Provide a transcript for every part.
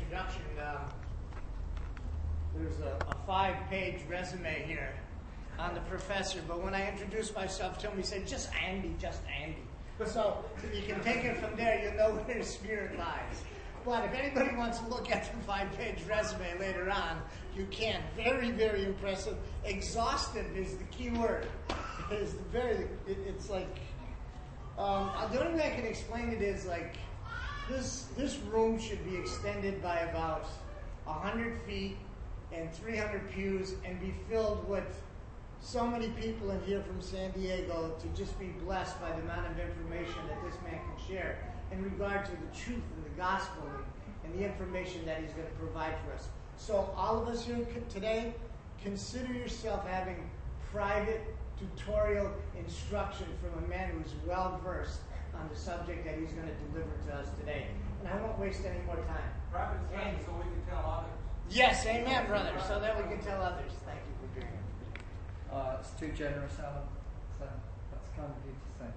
introduction. There's a 5-page resume here on the professor, but when I introduced myself to him, he said, just Andy. So you can take it from there, you'll know where his spirit lies. But if anybody wants to look at the 5-page resume later on, you can. Very, very impressive. Exhaustive is the key word. It's like, the only way I can explain it is like, this room should be extended by about 100 feet and 300 pews and be filled with so many people in here from San Diego to just be blessed by the amount of information that this man can share in regard to the truth and the gospel and the information that he's going to provide for us. So all of us here today, consider yourself having private tutorial instruction from a man who's well-versed on the subject that he's going to deliver to us today. And I won't waste any more time. Private study so we can tell others. Yes, amen, brother, so that we can tell others. Thank you for being here. It's too generous, Alan. So that's kind of you to say.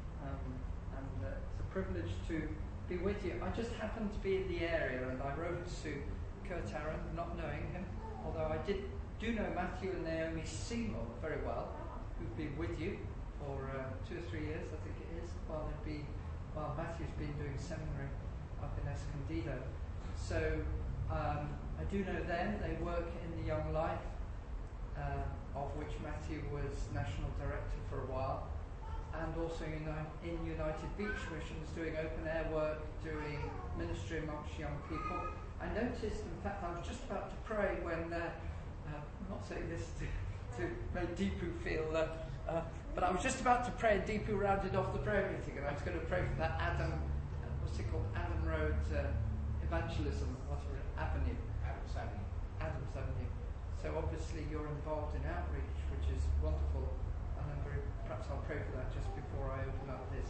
It's a privilege to be with you. I just happened to be in the area, and I wrote to Kurt Aaron, not knowing him, although I do know Matthew and Naomi Seymour very well, who've been with you for 2 or 3 years, I think it is, while Matthew's been doing seminary up in Escondido. So I do know them. They work in the Young Life, of which Matthew was national director for a while, and also in United Beach Missions, doing open air work, doing ministry amongst young people. I noticed, in fact, I was just about to pray when, I'm not saying this to make Deepu feel, but I was just about to pray, and Deepu rounded off the prayer meeting, and I was going to pray for that Adam Road evangelism, whatever, Avenue. Adams Avenue. So obviously you're involved in outreach, which is wonderful, and perhaps I'll pray for that just before I open up this.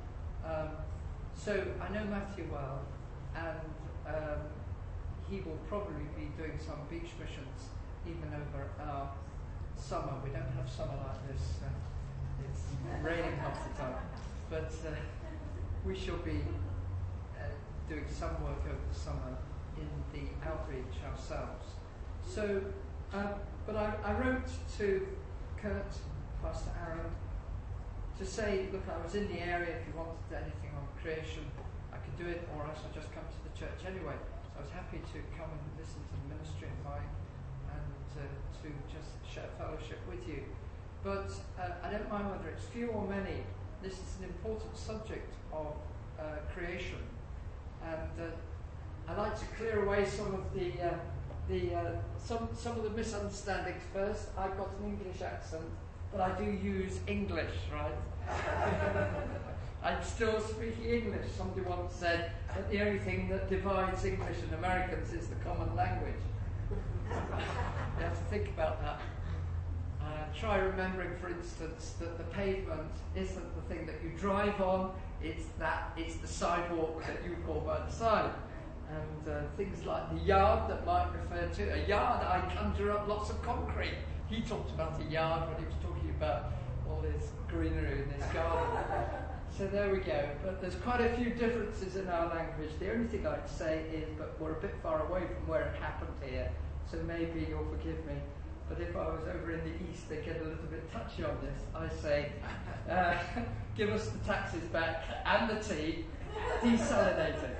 So I know Matthew well, and he will probably be doing some beach missions even over our summer. We don't have summer like this. It's raining half the time. But we shall be doing some work over the summer in the outreach ourselves. So, but I wrote to Kurt, Pastor Aaron, to say, look, I was in the area. If you wanted anything on creation, I could do it, or else I'd just come to the church anyway. So I was happy to come and listen to the ministry of mine and to just share fellowship with you. But I don't mind whether it's few or many. This is an important subject of creation, and I like to clear away some of some of the misunderstandings first. I've got an English accent, but I do use English, right? I'm still speaking English. Somebody once said that the only thing that divides English and Americans is the common language. You have to think about that. Try remembering, for instance, that the pavement isn't the thing that you drive on, it's the sidewalk that you call by the side. And things like the yard that Mike referred to. A yard, I conjure up lots of concrete. He talked about a yard when he was talking about all his greenery in his garden. So there we go. But there's quite a few differences in our language. The only thing I'd say is, but we're a bit far away from where it happened here, so maybe you'll forgive me. But if I was over in the east, they get a little bit touchy on this. I say, give us the taxes back and the tea, desalinate it.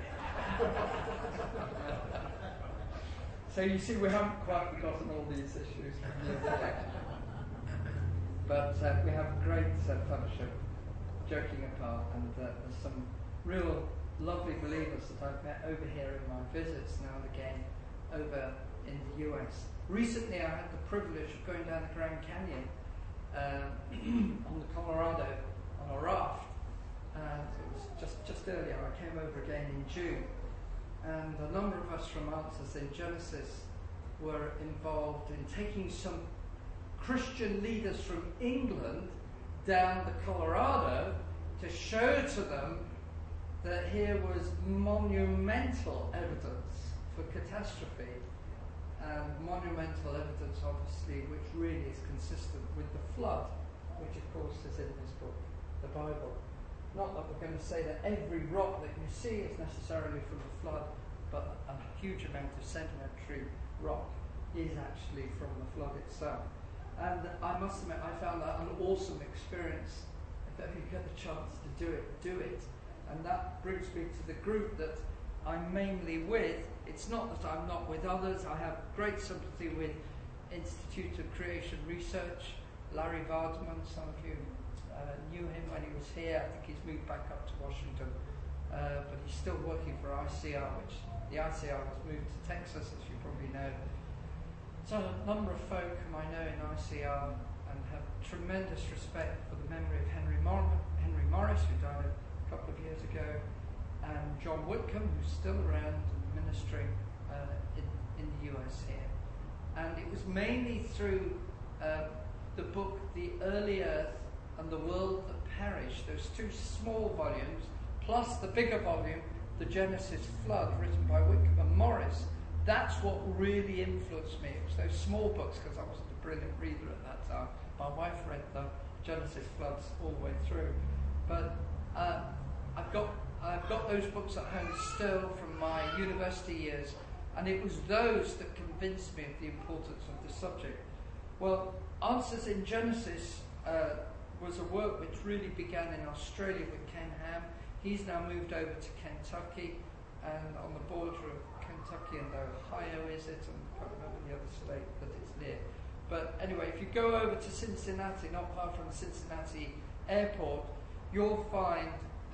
So you see, we haven't quite forgotten all these issues. But we have great fellowship, joking apart, and there's some real lovely believers that I've met over here in my visits now and again over in the US. Recently I had the privilege of going down the Grand Canyon on the Colorado on a raft, and it was just earlier. I came over again in June, and a number of us from Answers in Genesis were involved in taking some Christian leaders from England down the Colorado to show to them that here was monumental evidence for catastrophe, and monumental evidence, obviously, which really is consistent with the flood, which of course is in this book, the Bible. Not that we're going to say that every rock that you see is necessarily from the flood, but a huge amount of sedimentary rock is actually from the flood itself. And I must admit, I found that an awesome experience. If you get the chance to do it. And that brings me to the group that I'm mainly with. It's not that I'm not with others. I have great sympathy with Institute of Creation Research. Larry Vardaman, some of you knew him when he was here. I think he's moved back up to Washington. But he's still working for ICR, which the ICR has moved to Texas, as you probably know. So a number of folk whom I know in ICR and have tremendous respect for the memory of Henry Morris, who died a couple of years ago, and John Whitcomb, who's still around ministering in the US here. And it was mainly through the book The Early Earth and the World That Perished, those two small volumes, plus the bigger volume, The Genesis Flood, written by Whitcomb and Morris. That's what really influenced me. It was those small books, because I wasn't a brilliant reader at that time. My wife read the Genesis Floods all the way through. But I've got those books at home still from my university years, and it was those that convinced me of the importance of the subject. Well, Answers in Genesis was a work which really began in Australia with Ken Ham. He's now moved over to Kentucky, and on the border of Kentucky and Ohio, is it? And I can't remember the other state that it's near. But anyway, if you go over to Cincinnati, not far from Cincinnati Airport, you'll find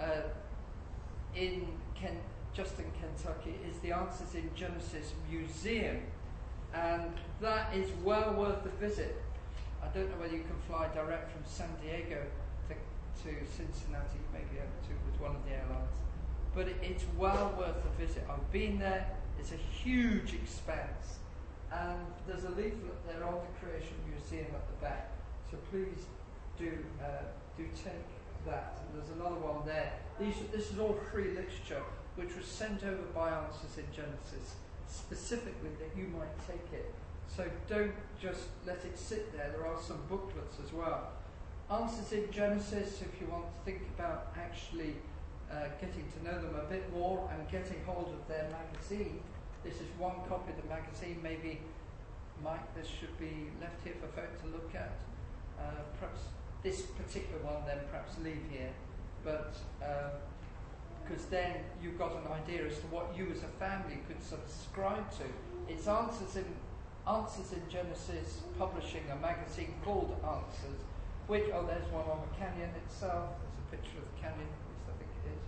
just in Kentucky is the Answers in Genesis Museum, and that is well worth the visit. I don't know whether you can fly direct from San Diego to Cincinnati, you may be able to with one of the airlines, but it's well worth the visit. I've been there. It's a huge expanse, and there's a leaflet there on the Creation Museum at the back, so please do take that. And there's another one there. This is all free literature which was sent over by Answers in Genesis specifically that you might take it. So don't just let it sit there. There are some booklets as well. Answers in Genesis, if you want to think about actually getting to know them a bit more and getting hold of their magazine. This is one copy of the magazine. Maybe, Mike, this should be left here for folk to look at. Perhaps this particular one then perhaps leave here. But because then you've got an idea as to what you as a family could subscribe to. It's Answers in Genesis, publishing a magazine called Answers, which, there's one on the canyon itself. There's a picture of the canyon, at least I think it is,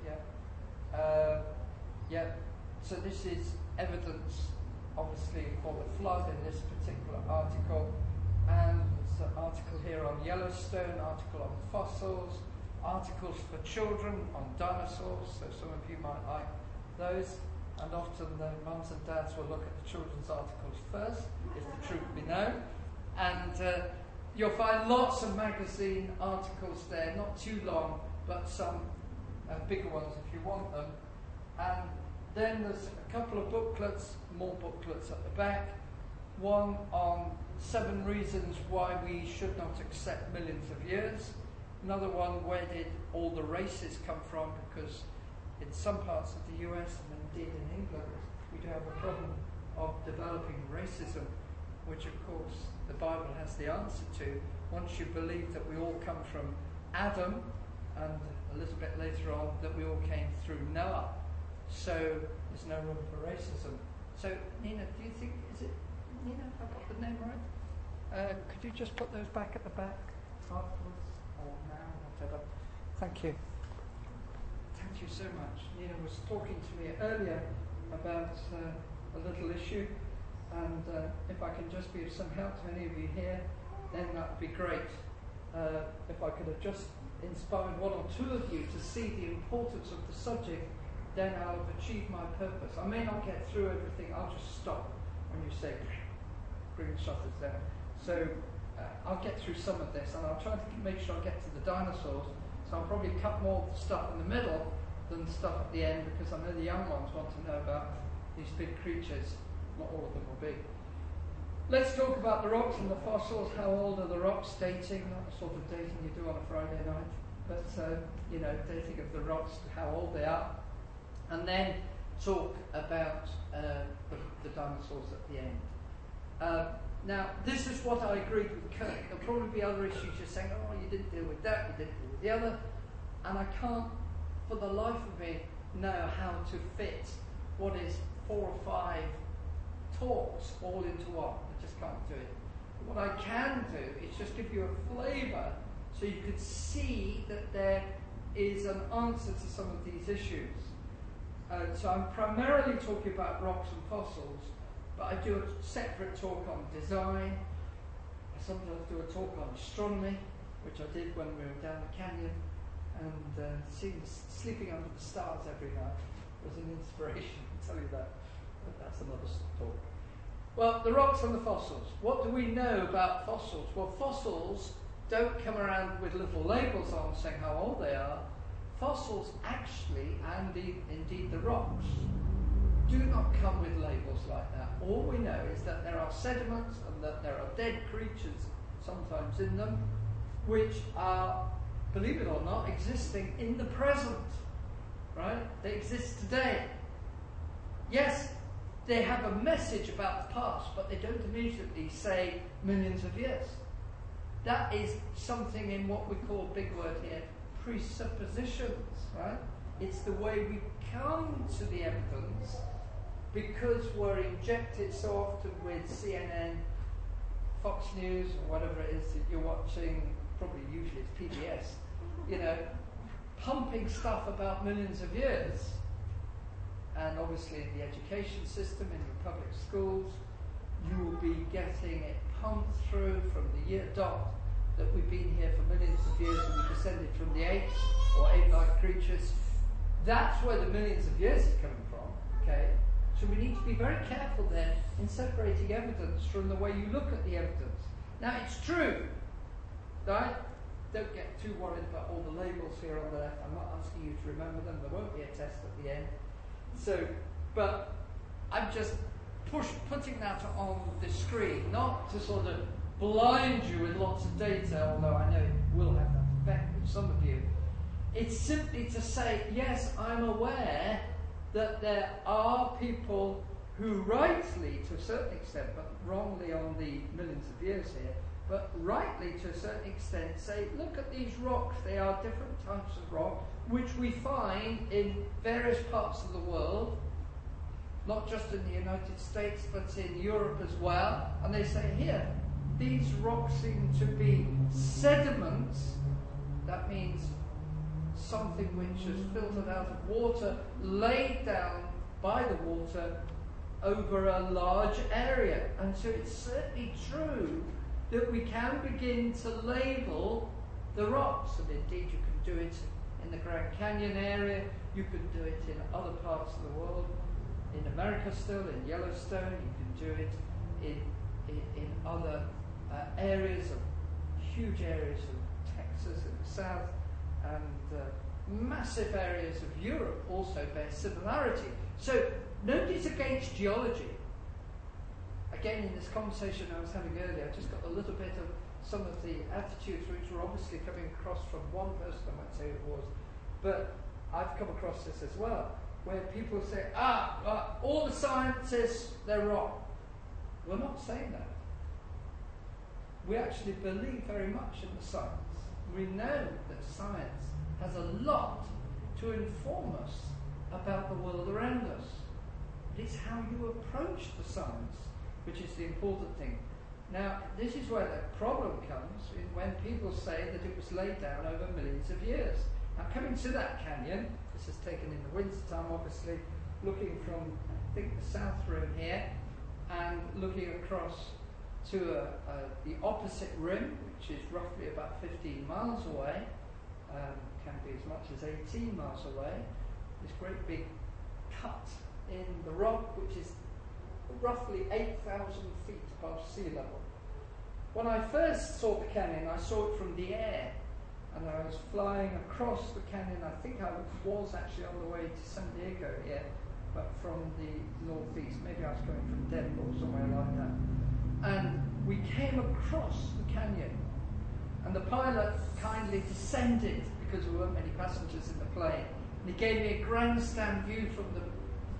yeah. So this is evidence, obviously, for the flood in this particular article. And there's an article here on Yellowstone, article on fossils, articles for children on dinosaurs, so some of you might like those. And often the mums and dads will look at the children's articles first, if the truth be known. And you'll find lots of magazine articles there, not too long, but some bigger ones if you want them. And then there's a couple of booklets, more booklets at the back. One on 7 reasons why we should not accept millions of years. Another one, where did all the races come from? Because in some parts of the US and indeed in England, we do have a problem of developing racism, which of course the Bible has the answer to. Once you believe that we all come from Adam, and a little bit later on that we all came through Noah, so there's no room for racism. So Nina, do you think, is it Nina, have I got the name right? Could you just put those back at the back afterwards, or now, whatever? Thank you. Thank you so much. Nina was talking to me earlier about a little issue, and if I can just be of some help to any of you here, then that would be great. If I could have just inspired 1 or 2 of you to see the importance of the subject, then I'll have achieved my purpose. I may not get through everything. I'll just stop when you say, bring the shutters down. So I'll get through some of this, and I'll try to make sure I get to the dinosaurs. So I'll probably cut more stuff in the middle than stuff at the end, because I know the young ones want to know about these big creatures. Not all of them will be. Let's talk about the rocks and the fossils. How old are the rocks? Dating, not the sort of dating you do on a Friday night, but dating of the rocks, how old they are. And then talk about the dinosaurs at the end. Now, this is what I agreed with Kirk. There'll probably be other issues you're saying, oh, you didn't deal with that, you didn't deal with the other. And I can't, for the life of me, know how to fit what is 4 or 5 talks all into one. I just can't do it. But what I can do is just give you a flavour so you could see that there is an answer to some of these issues. So I'm primarily talking about rocks and fossils, but I do a separate talk on design. I sometimes do a talk on astronomy, which I did when we were down the canyon, and sleeping under the stars every night was an inspiration, I'll tell you that. But that's another talk. Well, the rocks and the fossils. What do we know about fossils? Well, fossils don't come around with little labels on saying how old they are. Fossils actually, and indeed the rocks, do not come with labels like that. All we know is that there are sediments and that there are dead creatures sometimes in them, which are, believe it or not, existing in the present. Right? They exist today. Yes, they have a message about the past, but they don't immediately say millions of years. That is something in what we call, big word here, presuppositions, right? It's the way we come to the evidence because we're injected so often with CNN, Fox News, or whatever it is that you're watching, probably usually it's PBS, pumping stuff about millions of years. And obviously in the education system, in the public schools, you will be getting it pumped through from the year dot that we've been here for millions of years and we descended from the apes or ape-like creatures. That's where the millions of years is coming from, okay? So we need to be very careful then in separating evidence from the way you look at the evidence. Now it's true, right? Don't get too worried about all the labels here on the left. I'm not asking you to remember them. There won't be a test at the end. So, but I'm just putting that on the screen, not to sort of blind you with lots of data, although I know it will have that effect with some of you. It's simply to say, yes, I'm aware that there are people who rightly, to a certain extent, but wrongly on the millions of years here, but rightly to a certain extent say, look at these rocks, they are different types of rock, which we find in various parts of the world, not just in the United States, but in Europe as well. And they say, here, these rocks seem to be sediments. That means something which is filtered out of water, laid down by the water over a large area. And so it's certainly true that we can begin to label the rocks. And indeed you can do it in the Grand Canyon area, you can do it in other parts of the world, in America still, in Yellowstone, you can do it in other areas, of huge areas of Texas in the south, and massive areas of Europe also bear similarity. So nobody's against geology. Again, in this conversation I was having earlier, I just got a little bit of some of the attitudes which were obviously coming across from one person, I might say it was, but I've come across this as well, where people say, all the scientists, they're wrong. We're not saying that. We actually believe very much in the science. We know that science has a lot to inform us about the world around us. It's how you approach the science which is the important thing. Now, this is where the problem comes in when people say that it was laid down over millions of years. Now, coming to that canyon, this is taken in the winter time, obviously, looking from, I think, the south rim here, and looking across to the opposite rim, which is roughly about 15 miles away, can be as much as 18 miles away, this great big cut in the rock, which is roughly 8,000 feet above sea level. When I first saw the canyon, I saw it from the air, and I was flying across the canyon. I think I was actually on the way to San Diego here, but from the northeast. Maybe I was coming from Denver or somewhere like that. And we came across the canyon, and the pilot kindly descended because there weren't many passengers in the plane. And he gave me a grandstand view from the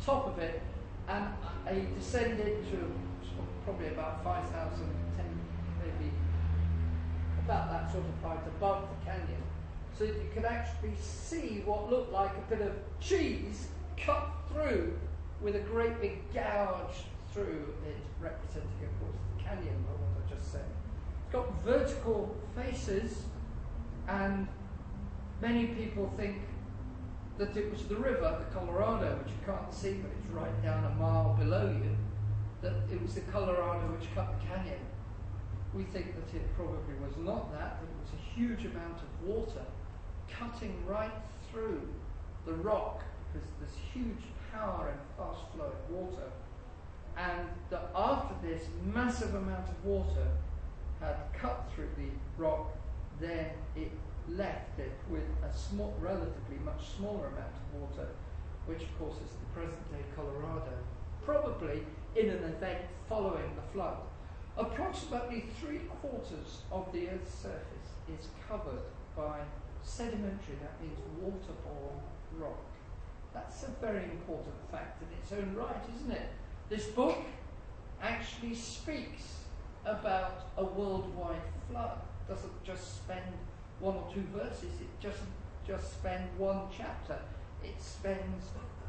top of it, and I descended to probably about 5,000, maybe about that sort of height above the canyon, so that you could actually see what looked like a bit of cheese cut through with a great big gouge through it, representing, of course, the canyon, or what I just said. It's got vertical faces, and many people think that it was the river, the Colorado, which you can't see, but it's right down a mile below you, that it was the Colorado which cut the canyon. We think that it probably was not that it was a huge amount of water cutting right through the rock, because there's huge power in fast-flowing water, and that after this massive amount of water had cut through the rock, then it left it with a small, relatively much smaller amount of water, which of course is the present-day Colorado, probably in an event following the flood. Approximately 3/4 of the Earth's surface is covered by sedimentary, that means waterborne rock. That's a very important fact in its own right, isn't it? This book actually speaks about a worldwide flood. It doesn't just spend 1 or 2 verses, it doesn't just spend 1 chapter. It spends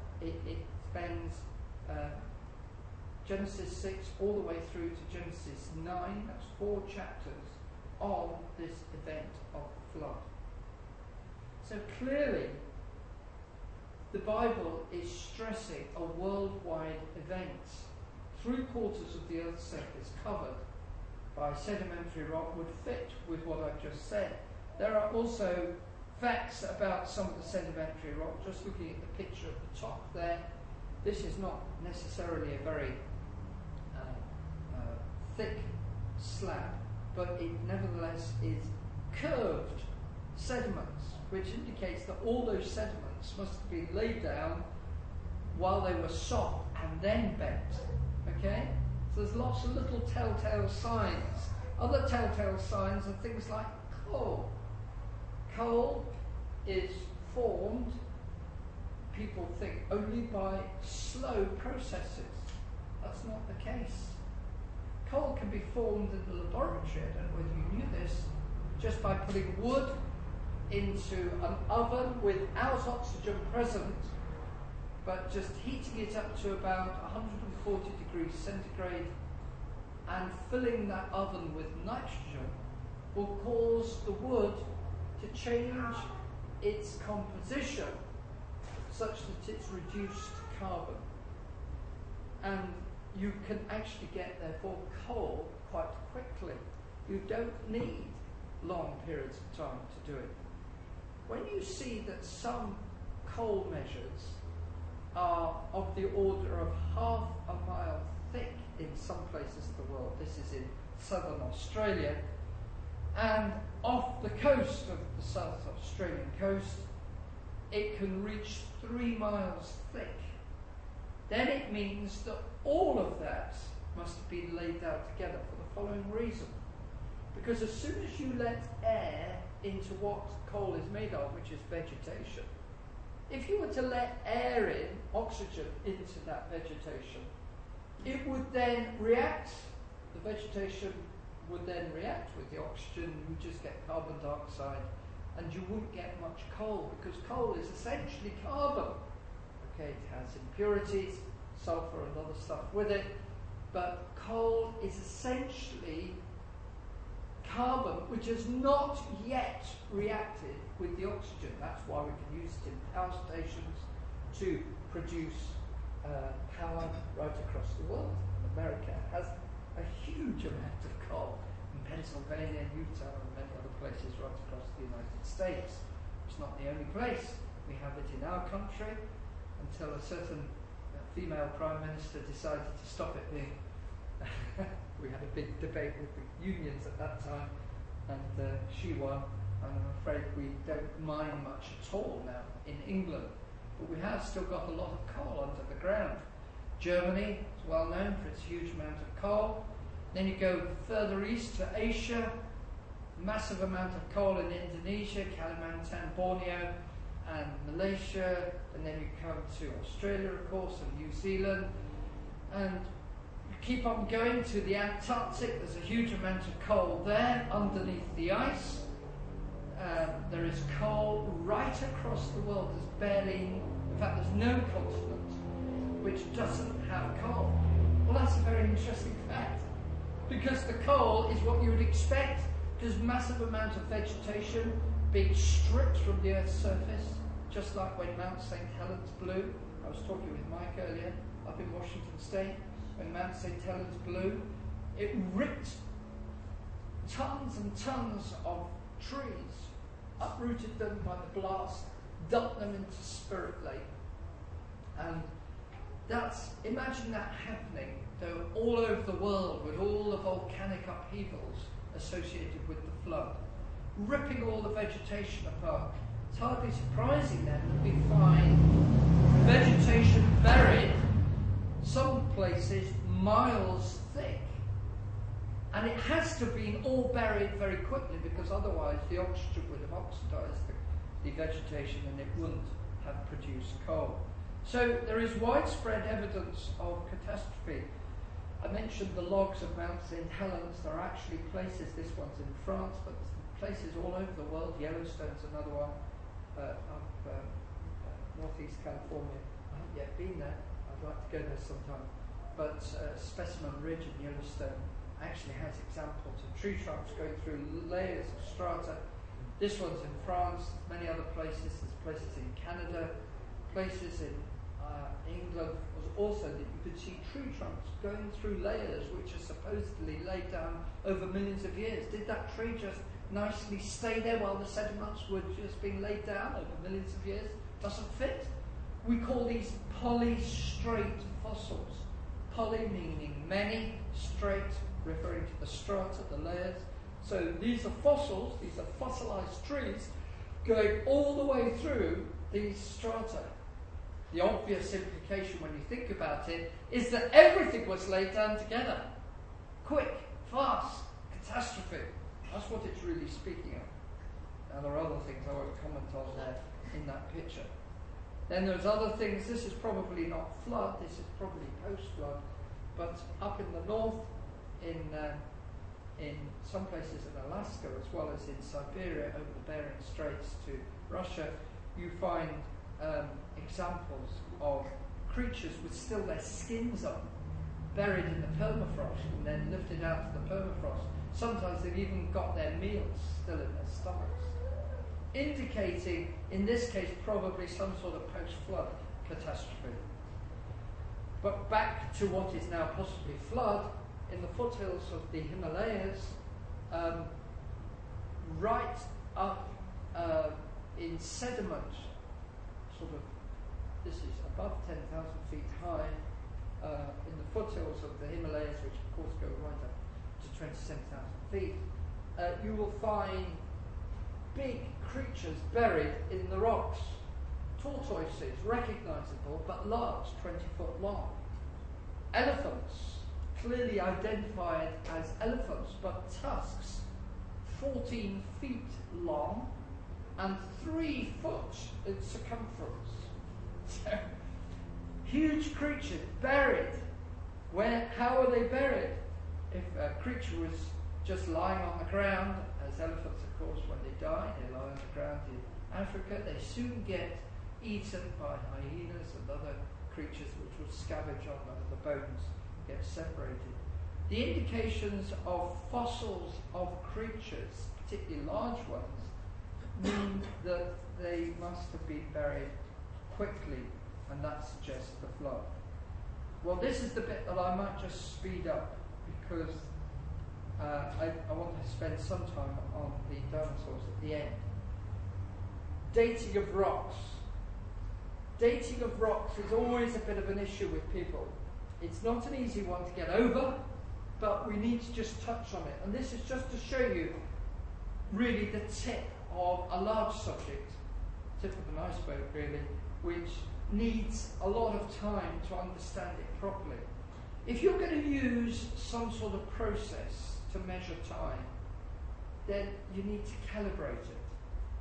Genesis 6 all the way through to Genesis 9, that's 4 chapters on this event of flood. So clearly, the Bible is stressing a worldwide event. 3/4 of the Earth's surface covered by sedimentary rock would fit with what I've just said. There are also facts about some of the sedimentary rock. Just looking at the picture at the top there, this is not necessarily a very thick slab, but it nevertheless is curved sediments, which indicates that all those sediments must have been laid down while they were soft and then bent. Okay? So there's lots of little telltale signs. Other telltale signs are things like coal. Coal is formed, people think, only by slow processes. That's not the case. Coal can be formed in the laboratory, I don't know whether you knew this, just by putting wood into an oven without oxygen present, but just heating it up to about 140 degrees centigrade and filling that oven with nitrogen will cause the wood to change its composition such that it's reduced carbon. And you can actually get, therefore, coal quite quickly. You don't need long periods of time to do it. When you see that some coal measures are of the order of half a mile thick in some places of the world, this is in southern Australia, and off the coast of the South Australian coast, it can reach 3 miles thick, then it means that all of that must have been laid out together for the following reason. Because as soon as you let air into what coal is made of, which is vegetation, if you were to let air in, oxygen, into that vegetation, it would then react, the vegetation would then react with the oxygen, you just get carbon dioxide, and you wouldn't get much coal, because coal is essentially carbon. Okay, it has impurities, sulfur and other stuff with it, but coal is essentially carbon which has not yet reacted with the oxygen. That's why we can use it in power stations to produce power right across the world. America has a huge amount of coal in Pennsylvania, Utah, and many other places right across the United States. It's not the only place. We have it in our country until a certain female Prime Minister decided to stop it being. We had a big debate with the unions at that time, and she won. And I'm afraid we don't mine much at all now in England, but we have still got a lot of coal under the ground. Germany is well known for its huge amount of coal. Then you go further east to Asia, massive amount of coal in Indonesia, Kalimantan, Borneo, and Malaysia, and then you come to Australia, of course, and New Zealand, and you keep on going to the Antarctic. There's a huge amount of coal there underneath the ice. There is coal right across the world. There's barely, in fact, there's no continent which doesn't have coal. Well, that's a very interesting fact, because the coal is what you would expect. There's massive amount of vegetation being stripped from the Earth's surface, just like when Mount St. Helens blew. I was talking with Mike earlier up in Washington State. When Mount St. Helens blew, it ripped tons and tons of trees, uprooted them by the blast, dumped them into Spirit Lake. And imagine that happening though all over the world, with all the volcanic upheavals associated with the flood, ripping all the vegetation apart. It's hardly surprising then that we find vegetation buried, some places miles thick. And it has to have been all buried very quickly, because otherwise the oxygen would have oxidized the vegetation and it wouldn't have produced coal. So there is widespread evidence of catastrophe. I mentioned the logs of Mount St. Helens. There are actually places, this one's in France, but places all over the world. Yellowstone's another one, up northeast California. I haven't yet been there. I'd like to go there sometime. But Specimen Ridge in Yellowstone actually has examples of tree trunks going through layers of strata. This one's in France, many other places. There's places in Canada, places in England was also that you could see tree trunks going through layers which are supposedly laid down over millions of years. Did that tree just nicely stay there while the sediments were just being laid down over millions of years? Doesn't fit. We call these polystrate fossils. Poly meaning many, straight referring to the strata, the layers. So these are fossils, these are fossilized trees going all the way through these strata. The obvious implication when you think about it is that everything was laid down together. Quick, fast, catastrophe. That's what it's really speaking of. Now there are other things I won't comment on there in that picture. Then there's other things. This is probably not flood, this is probably post-flood. But up in the north, in some places in Alaska as well as in Siberia over the Bering Straits to Russia, you find examples of creatures with still their skins on, buried in the permafrost and then lifted out to the permafrost. Sometimes they've even got their meals still in their stomachs, indicating, in this case, probably some sort of post-flood catastrophe. But back to what is now possibly flood, in the foothills of the Himalayas, right up in sediment, sort of, this is above 10,000 feet high, in the foothills of the Himalayas, which of course go right up to 27,000 feet, you will find big creatures buried in the rocks. Tortoises, recognizable, but large, 20 foot long. Elephants, clearly identified as elephants, but tusks, 14 feet long and 3 foot in circumference. So, huge creatures buried. How are they buried? If a creature was just lying on the ground, as elephants, of course, when they die, they lie on the ground in Africa, they soon get eaten by hyenas and other creatures which will scavenge on them, and the bones get separated. The indications of fossils of creatures, particularly large ones, mean that they must have been buried quickly, and that suggests the flood. Well, this is the bit that I might just speed up, because I want to spend some time on the dinosaurs at the end. Dating of rocks. Dating of rocks is always a bit of an issue with people. It's not an easy one to get over, but we need to just touch on it. And this is just to show you really the tip of a large subject, tip of an iceberg really, which needs a lot of time to understand it properly. If you're going to use some sort of process to measure time, then you need to calibrate it.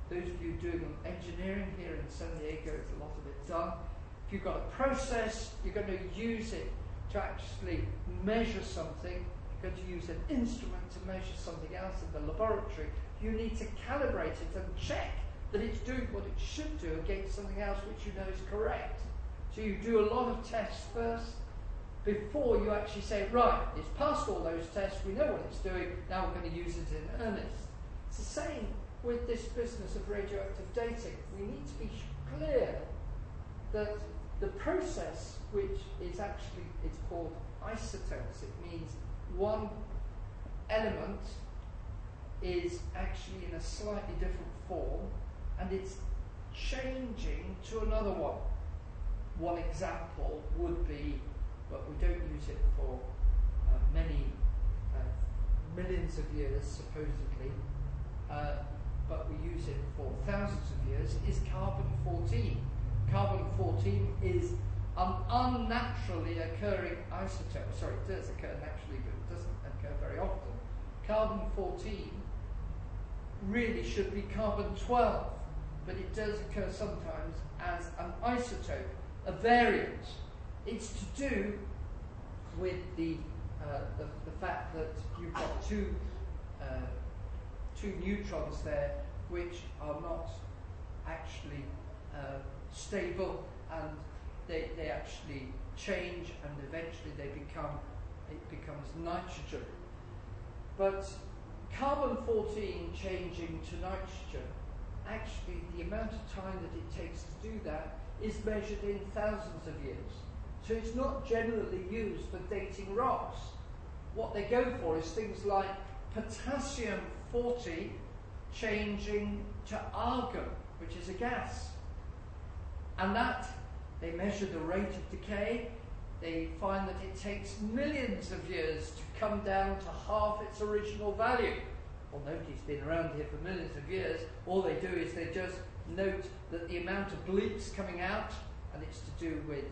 those of you doing engineering here in San Diego, there's a lot of it done. If you've got a process, you're going to use it to actually measure something. You're going to use an instrument to measure something else in the laboratory. You need to calibrate it and check that it's doing what it should do against something else which you know is correct. So you do a lot of tests first before you actually say, right, it's passed all those tests, we know what it's doing, now we're going to use it in earnest. It's the same with this business of radioactive dating. We need to be clear that the process, which is actually, it's called isotopes. It means one element is actually in a slightly different form and it's changing to another one. One example would be, but we don't use it for many millions of years supposedly, but we use it for thousands of years, is carbon-14. Carbon-14 is an unnaturally occurring isotope. Sorry, it does occur naturally, but it doesn't occur very often. Carbon-14 really should be carbon-12, but it does occur sometimes as an isotope, a variant. It's to do with the fact that you've got two neutrons there which are not actually stable, and they actually change, and eventually it becomes nitrogen. But carbon-14 changing to nitrogen, actually the amount of time that it takes to do that is measured in thousands of years. So it's not generally used for dating rocks. What they go for is things like potassium-40 changing to argon, which is a gas. And that, they measure the rate of decay. They find that it takes millions of years to come down to half its original value. Well, nobody's been around here for millions of years. All they do is they just note that the amount of bleeps coming out, and it's to do with,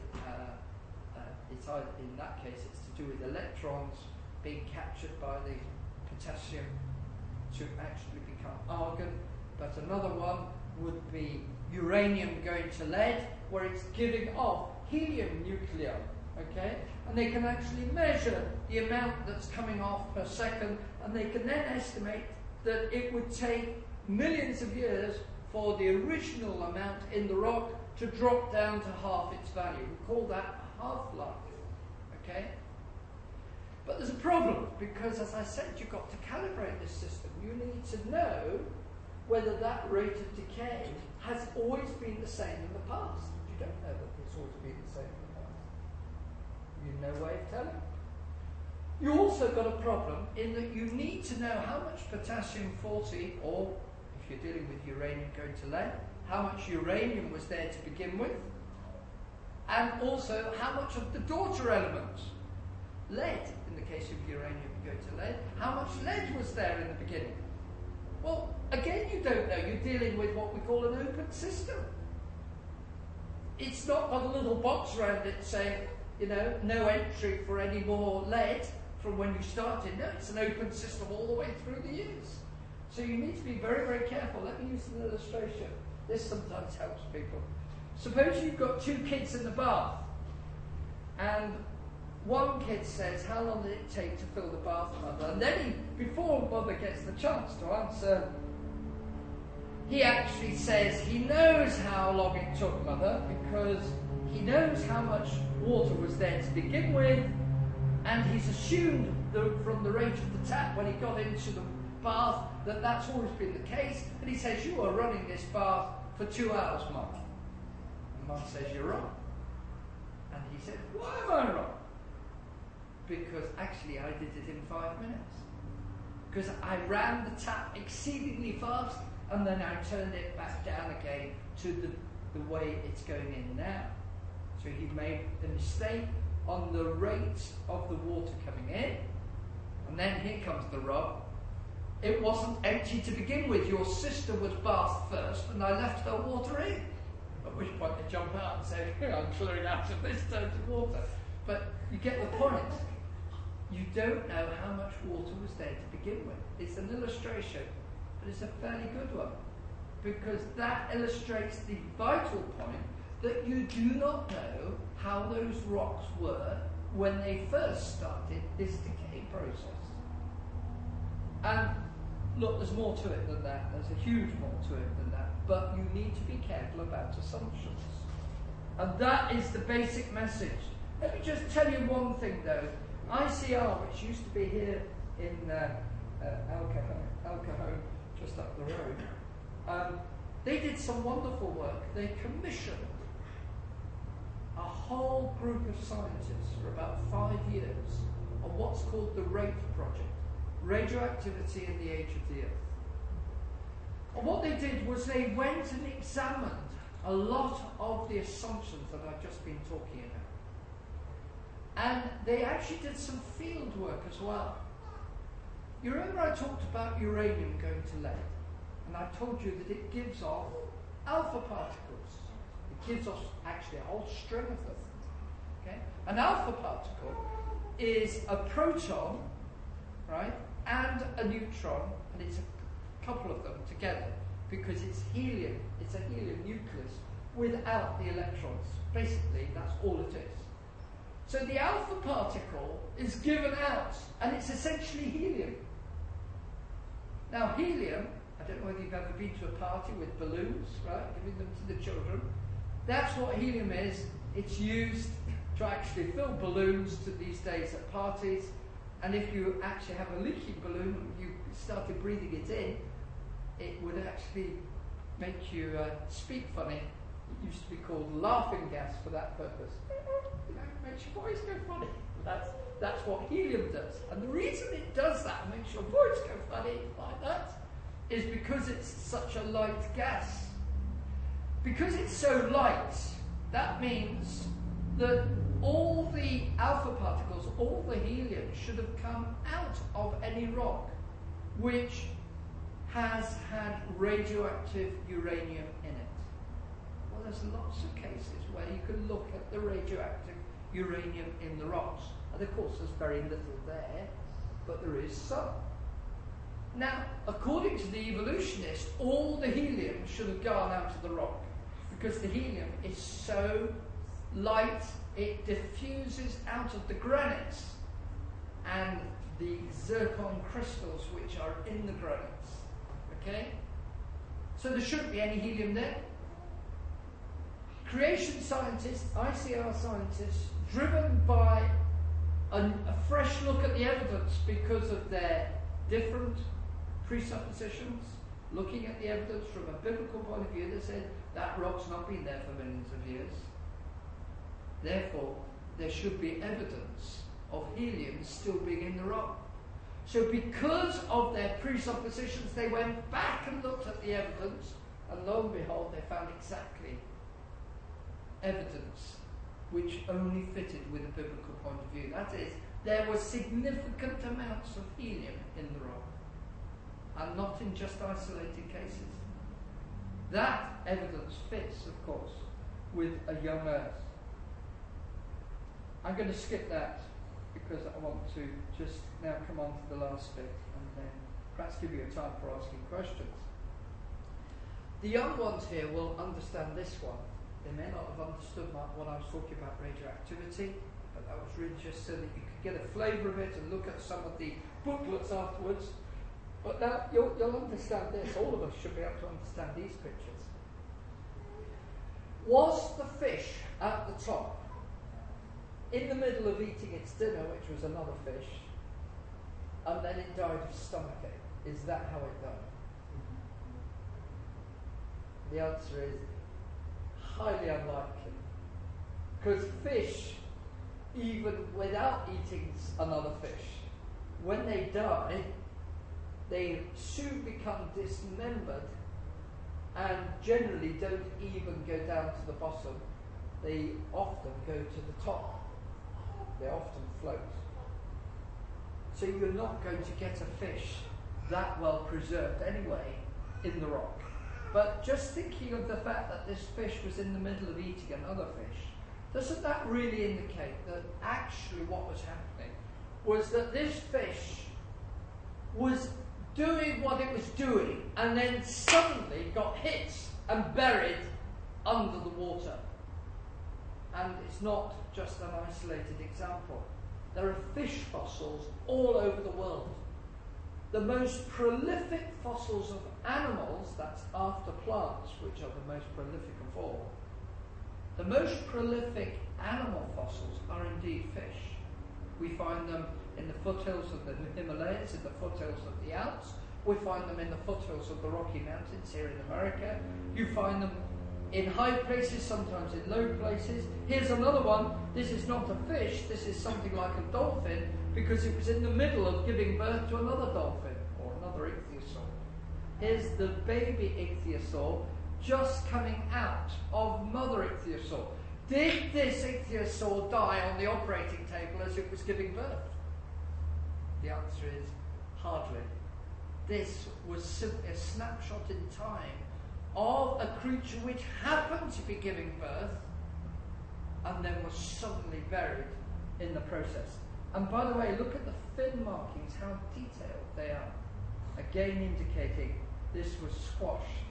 it's either, in that case, it's to do with electrons being captured by the potassium to actually become argon. But another one would be uranium going to lead, where it's giving off helium nuclei, okay? And they can actually measure the amount that's coming off per second, and they can then estimate that it would take millions of years for the original amount in the rock to drop down to half its value. We call that a half-life, okay? But there's a problem, because as I said, you've got to calibrate this system. You need to know whether that rate of decay has always been the same in the past. You don't know that it's always been the same in the past. You've no way of telling. You also got a problem in that you need to know how much potassium-40, or if you're dealing with uranium going to lead, how much uranium was there to begin with, and also how much of the daughter element, lead, in the case of uranium going to lead, how much lead was there in the beginning. Well, again, you don't know. You're dealing with what we call an open system. It's not got a little box around it saying, you know, no entry for any more lead from when you started. No, it's an open system all the way through the years. So you need to be very, very careful. Let me use an illustration. This sometimes helps people. Suppose you've got two kids in the bath, and one kid says, how long did it take to fill the bath, Mother? And then before Mother gets the chance to answer, he actually says he knows how long it took, Mother, because he knows how much water was there to begin with, and he's assumed from the rate of the tap when he got into the bath that that's always been the case, and he says, you are running this bath for 2 hours, Mum. And Mum says, you're wrong. And he said, why am I wrong? Because actually I did it in 5 minutes. Because I ran the tap exceedingly fast, and then I turned it back down again to the way it's going in now. So he made a mistake on the rate of the water coming in, and then here comes the rub. It wasn't empty to begin with. Your sister was bathed first, and I left her water in. At which point they jump out and say, I'm clearing out of this dirty water. But you get the point. You don't know how much water was there to begin with. It's an illustration, but it's a fairly good one. because that illustrates the vital point that you do not know how those rocks were when they first started this decay process. And look, there's more to it than that. There's a huge more to it than that. But you need to be careful about assumptions. And that is the basic message. Let me just tell you one thing though. ICR, which used to be here in El Cajon, just up the road, they did some wonderful work. They commissioned a whole group of scientists for about 5 years on what's called the RATE project, Radioactivity in the Age of the Earth. And what they did was they went and examined a lot of the assumptions that I've just been talking about. And they actually did some field work as well. You remember I talked about uranium going to lead? And I told you that it gives off alpha particles. It gives off actually a whole string of them. Okay? An alpha particle is a proton, right, and a neutron, and it's a couple of them together because it's helium. It's a helium nucleus without the electrons. Basically, that's all it is. So the alpha particle is given out, and it's essentially helium. Now, helium, I don't know whether you've ever been to a party with balloons, right, giving them to the children. That's what helium is. It's used to actually fill balloons to these days at parties. And if you actually have a leaking balloon, you started breathing it in, it would actually make you speak funny. It used to be called laughing gas for that purpose. You know, it makes your voice go funny. That's what helium does. And the reason it does that, makes your voice go funny like that, is because it's such a light gas. Because it's so light, that means that all the alpha particles, all the helium, should have come out of any rock which has had radioactive uranium in it. Well, there's lots of cases where you can look at the radioactive uranium in the rocks. And of course, there's very little there, but there is some. Now, according to the evolutionist, all the helium should have gone out of the rock because the helium is so light, it diffuses out of the granites and the zircon crystals which are in the granites. Okay? So there shouldn't be any helium there. Creation scientists, ICR scientists, driven by a fresh look at the evidence because of their different presuppositions, looking at the evidence from a biblical point of view, they said that rock's not been there for millions of years. Therefore, there should be evidence of helium still being in the rock. So because of their presuppositions, they went back and looked at the evidence, and lo and behold, they found exactly evidence which only fitted with a biblical point of view. That is, there were significant amounts of helium in the rock, and not in just isolated cases. That evidence fits, of course, with a young Earth. I'm going to skip that because I want to just now come on to the last bit and then perhaps give you a time for asking questions. The young ones here will understand this one. They may not have understood what I was talking about radioactivity, but that was really just so that you could get a flavour of it and look at some of the booklets afterwards. But now you'll understand this. All of us should be able to understand these pictures. Was the fish at the top, in the middle of eating its dinner, which was another fish, and then it died of stomachache? Is that how it died? The answer is highly unlikely. Because fish, even without eating another fish, when they die, they soon become dismembered and generally don't even go down to the bottom. They often go to the top. They often float. So you're not going to get a fish that well preserved anyway in the rock. But just thinking of the fact that this fish was in the middle of eating another fish, doesn't that really indicate that actually what was happening was that this fish was doing what it was doing, and then suddenly got hit and buried under the water. And it's not just an isolated example. There are fish fossils all over the world. The most prolific fossils of animals, that's after plants, which are the most prolific of all, the most prolific animal fossils are indeed fish. We find them in the foothills of the Himalayas, in the foothills of the Alps. We find them in the foothills of the Rocky Mountains here in America. You find them in high places, sometimes in low places. Here's another one. This is not a fish, this is something like a dolphin, because it was in the middle of giving birth to another dolphin, or another ichthyosaur. Here's the baby ichthyosaur just coming out of mother ichthyosaur. Did this ichthyosaur die on the operating table as it was giving birth? The answer is hardly. This was simply a snapshot in time of a creature which happened to be giving birth and then was suddenly buried in the process. And by the way, look at the fin markings, how detailed they are. Again indicating this was squashed,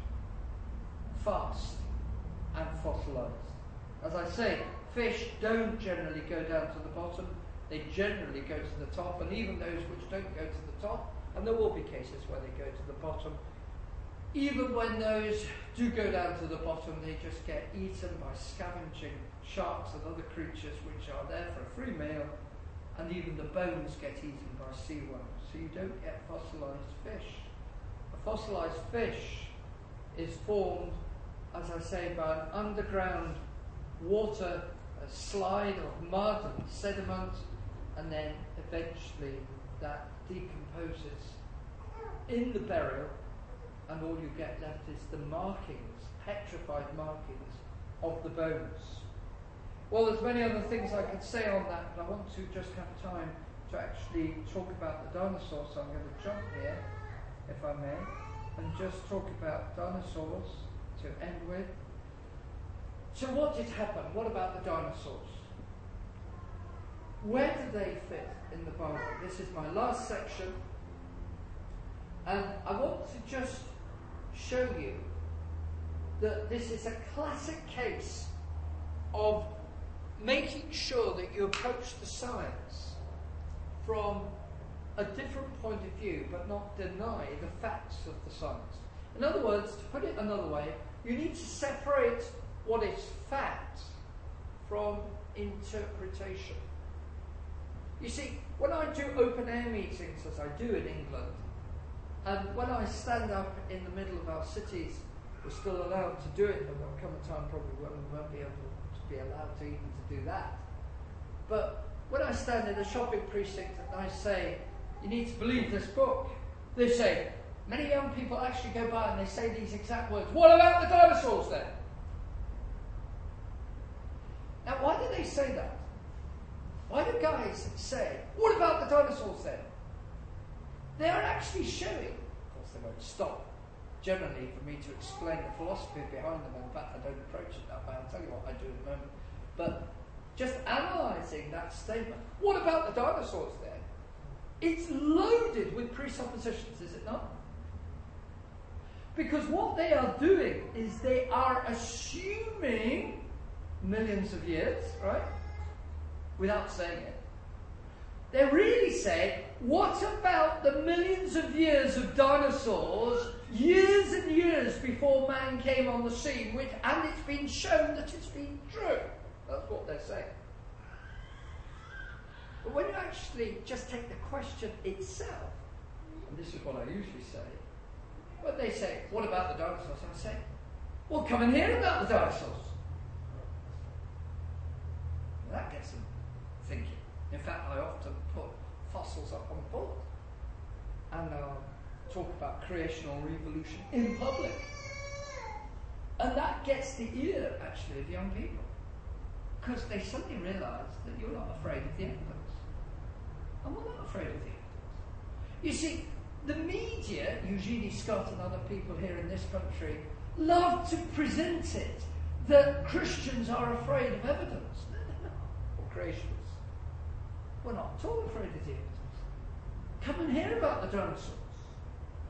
fast and fossilized. As I say, fish don't generally go down to the bottom, they generally go to the top, and even those which don't go to the top, and there will be cases where they go to the bottom, even when those do go down to the bottom, they just get eaten by scavenging sharks and other creatures which are there for a free meal, and even the bones get eaten by sea worms. So you don't get fossilized fish. A fossilized fish is formed, as I say, by an underground water, a slide of mud and sediment, and then eventually that decomposes in the burial, and all you get left is the markings, petrified markings of the bones. Well, there's many other things I could say on that, but I want to just have time to actually talk about the dinosaurs, so I'm going to jump here, if I may, and just talk about dinosaurs to end with. So what did happen? What about the dinosaurs? Where do they fit in the Bible? This is my last section, and I want to just show you that this is a classic case of making sure that you approach the science from a different point of view, but not deny the facts of the science. In other words, to put it another way, you need to separate what is fact from interpretation. You see, when I do open air meetings, as I do in England, and when I stand up in the middle of our cities, we're still allowed to do it, but there'll come a time probably when we won't be able to be allowed to even to do that. But when I stand in a shopping precinct and I say, you need to believe this book, they say, many young people actually go by and they say these exact words, what about the dinosaurs then? Now, why do they say that? Why do guys say, what about the dinosaurs then? They are actually showing, of course they won't stop, generally for me to explain the philosophy behind them. In fact, I don't approach it that way. I'll tell you what I do in a moment. But just analysing that statement, what about the dinosaurs then? It's loaded with presuppositions, is it not? Because what they are doing is they are assuming millions of years, right? Without saying it. They're really saying, what about the millions of years of dinosaurs, years and years before man came on the scene, and it's been shown that it's been true? That's what they're saying. But when you actually just take the question itself, and this is what I usually say, when they say, what about the dinosaurs? I say, well, come and hear about the dinosaurs. And that gets them thinking. In fact, I often put fossils up on board and talk about creation or evolution in public. And that gets the ear, actually, of young people. Because they suddenly realise that you're not afraid of the evidence. And we're not afraid of the evidence. You see, the media, Eugenie Scott and other people here in this country, love to present it that Christians are afraid of evidence. No, they're not. Or creationists. We're not at all afraid of the evidence. Come and hear about the dinosaurs.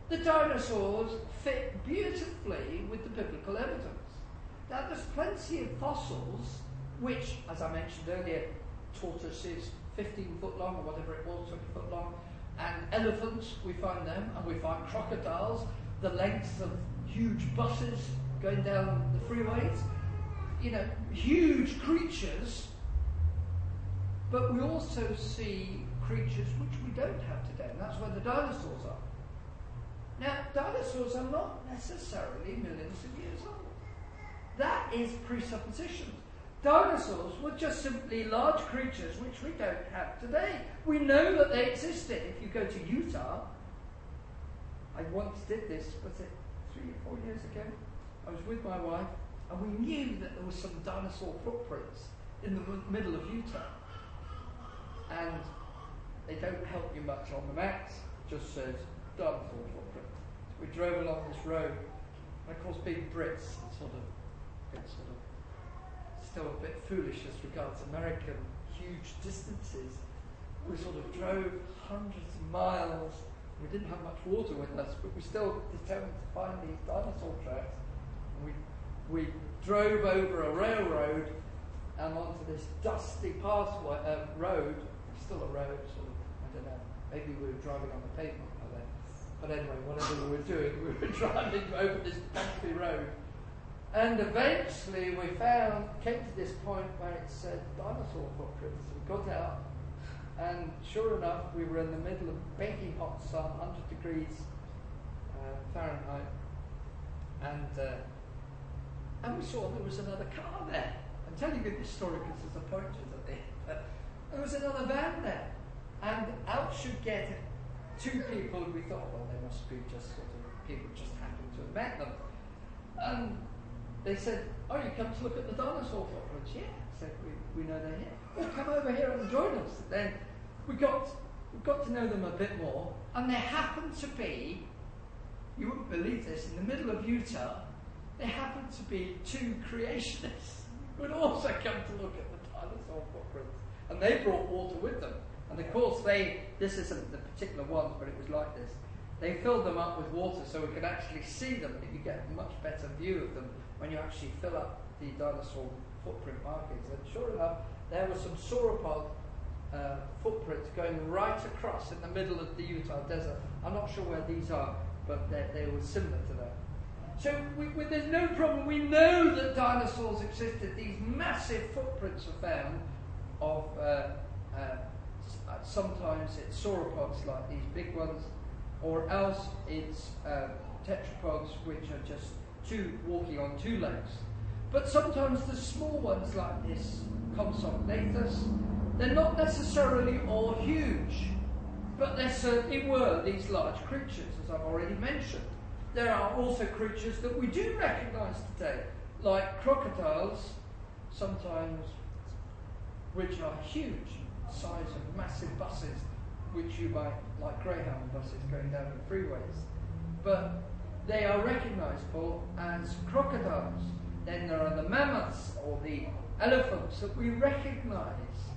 the dinosaurs fit beautifully with the biblical evidence. Now, there's plenty of fossils which, as I mentioned earlier, tortoises 15 foot long or whatever it was, 20 foot long, and elephants, we find them, and we find crocodiles, the lengths of huge buses going down the freeways, huge creatures, but we also see creatures which we don't have today, and that's where the dinosaurs are. Now, dinosaurs are not necessarily millions of years old. That is presupposition. Dinosaurs were just simply large creatures which we don't have today. We know that they existed. If you go to Utah, I once did this, was it 3 or 4 years ago? I was with my wife, and we knew that there were some dinosaur footprints in the middle of Utah. And they don't help you much on the maps, just says dinosaur footprint. So we drove along this road, and of course being Brits, still a bit foolish as regards American huge distances. We sort of drove hundreds of miles. We didn't have much water with us, but we still determined to find these dinosaur tracks. And we drove over a railroad and onto this dusty pathway, road, still a road, I don't know, maybe we were driving on the pavement by then. But anyway, whatever we were doing, we were driving over this dusty road. And eventually we came to this point where it said dinosaur footprints. We got out, and sure enough, we were in the middle of baking hot sun, 100 degrees Fahrenheit, and we saw there was another car there. I'm telling you this story because there's a pointer at the end. There was another van there, and out should get two people. We thought, well, they must be just sort of people just happened to have met them. And they said, oh, you come to look at the dinosaur footprints? Yeah. I said, we know they're here. Well, come over here and join us. Then we got to know them a bit more, and there happened to be, you wouldn't believe this, in the middle of Utah, there happened to be two creationists who had also come to look at the dinosaur footprints. And they brought water with them. And of course this isn't the particular ones, but it was like this. They filled them up with water so we could actually see them, and you get a much better view of them when you actually fill up the dinosaur footprint markings. And sure enough, there were some sauropod footprints going right across in the middle of the Utah desert. I'm not sure where these are, but they were similar to that. So there's no problem. We know that dinosaurs existed. These massive footprints are found of, sometimes it's sauropods like these big ones, or else it's tetrapods, which are just walking on two legs. But sometimes the small ones like this Compsognathus, they're not necessarily all huge, but there certainly were these large creatures, as I've already mentioned. There are also creatures that we do recognise today, like crocodiles, sometimes, which are huge, size of massive buses, which you might, like Greyhound buses going down the freeways. But they are recognisable as crocodiles. Then there are the mammoths or the elephants that we recognise.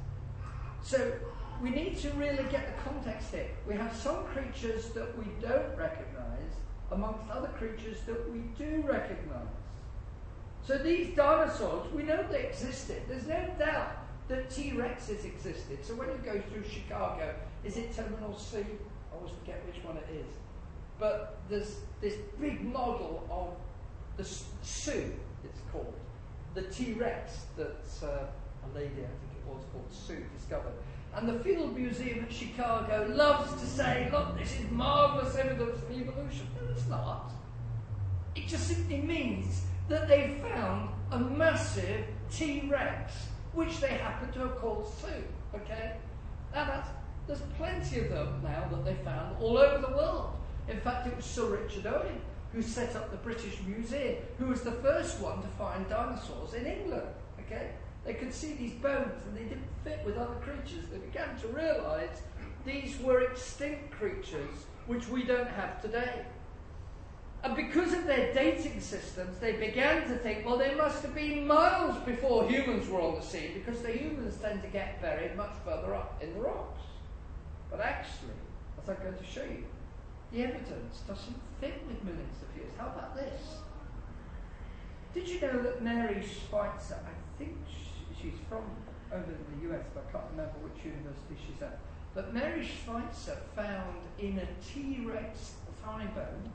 So we need to really get the context here. We have some creatures that we don't recognise amongst other creatures that we do recognise. So these dinosaurs, we know they existed. There's no doubt that T-Rexes existed. So when you go through Chicago, is it Terminal C? I always forget which one it is. But there's this big model of the Sue, it's called. The T-Rex that a lady, I think it was, called Sue, discovered. And the Field Museum at Chicago loves to say, look, this is marvellous evidence of evolution. No, it's not. It just simply means that they found a massive T-Rex, which they happen to have called Sue, okay? Now there's plenty of them now that they found all over the world. In fact, it was Sir Richard Owen who set up the British Museum, who was the first one to find dinosaurs in England, okay? They could see these bones and they didn't fit with other creatures. They began to realise these were extinct creatures which we don't have today. And because of their dating systems, they began to think, well, they must have been miles before humans were on the scene, because the humans tend to get buried much further up in the rocks. But actually, as I'm going to show you, the evidence doesn't fit with millions of years. How about this? Did you know that Mary Schweitzer, I think she's from over in the US, but I can't remember which university she's at, but Mary Schweitzer found in a T-Rex thigh bone,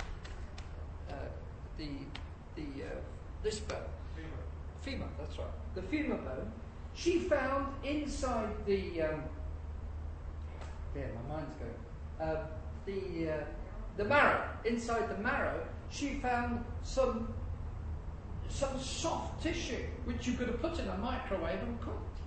this bone, femur, that's right, the femur bone, she found inside the, my mind's going, the marrow, inside the marrow, she found some soft tissue which you could have put in a microwave and cooked.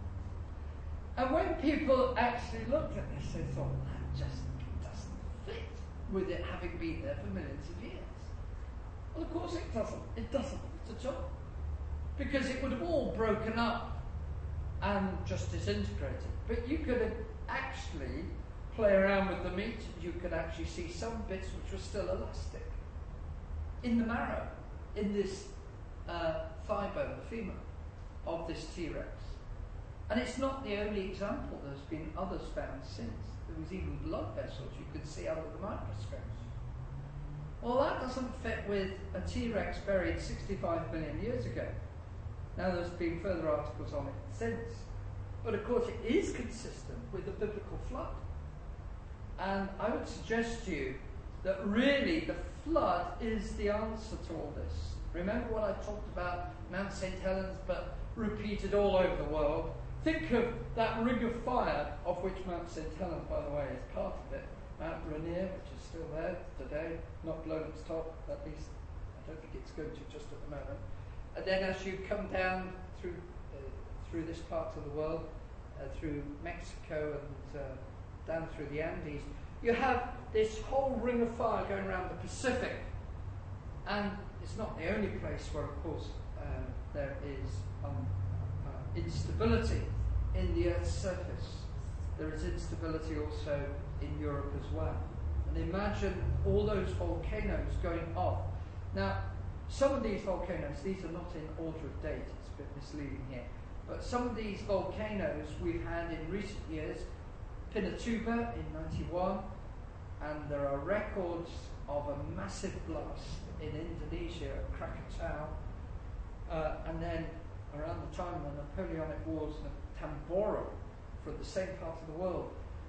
And when people actually looked at this, they thought, that just doesn't fit with it having been there for millions of years. Well, of course it doesn't. It doesn't at all. Because it would have all broken up and just disintegrated. But you could actually play around with the meat, and you could actually see some bits which were still elastic in the marrow, in this thigh bone, the femur, of this T-Rex. And it's not the only example. There's been others found since. There was even blood vessels you could see under the microscopes. Well, that doesn't fit with a T-Rex buried 65 million years ago. Now there's been further articles on it since. But of course it is consistent with the biblical flood. And I would suggest to you that really the flood is the answer to all this. Remember what I talked about Mount St. Helens, but repeated all over the world. Think of that ring of fire, of which Mount St. Helens, by the way, is part of it. Mount Rainier, which is still there today, not blown its top, at least I don't think it's going to just at the moment. And then as you come down through this part of the world, through Mexico and down through the Andes, you have this whole ring of fire going around the Pacific. And it's not the only place where, of course, there is instability in the Earth's surface. There is instability also in Europe as well. And imagine all those volcanoes going off. Now, some of these volcanoes, these are not in order of date, it's a bit misleading here, but some of these volcanoes we've had in recent years, Pinatubo in 91, and there are records of a massive blast in Indonesia at Krakatau, and then around the time of the Napoleonic Wars in Tambora, from the same part of the world,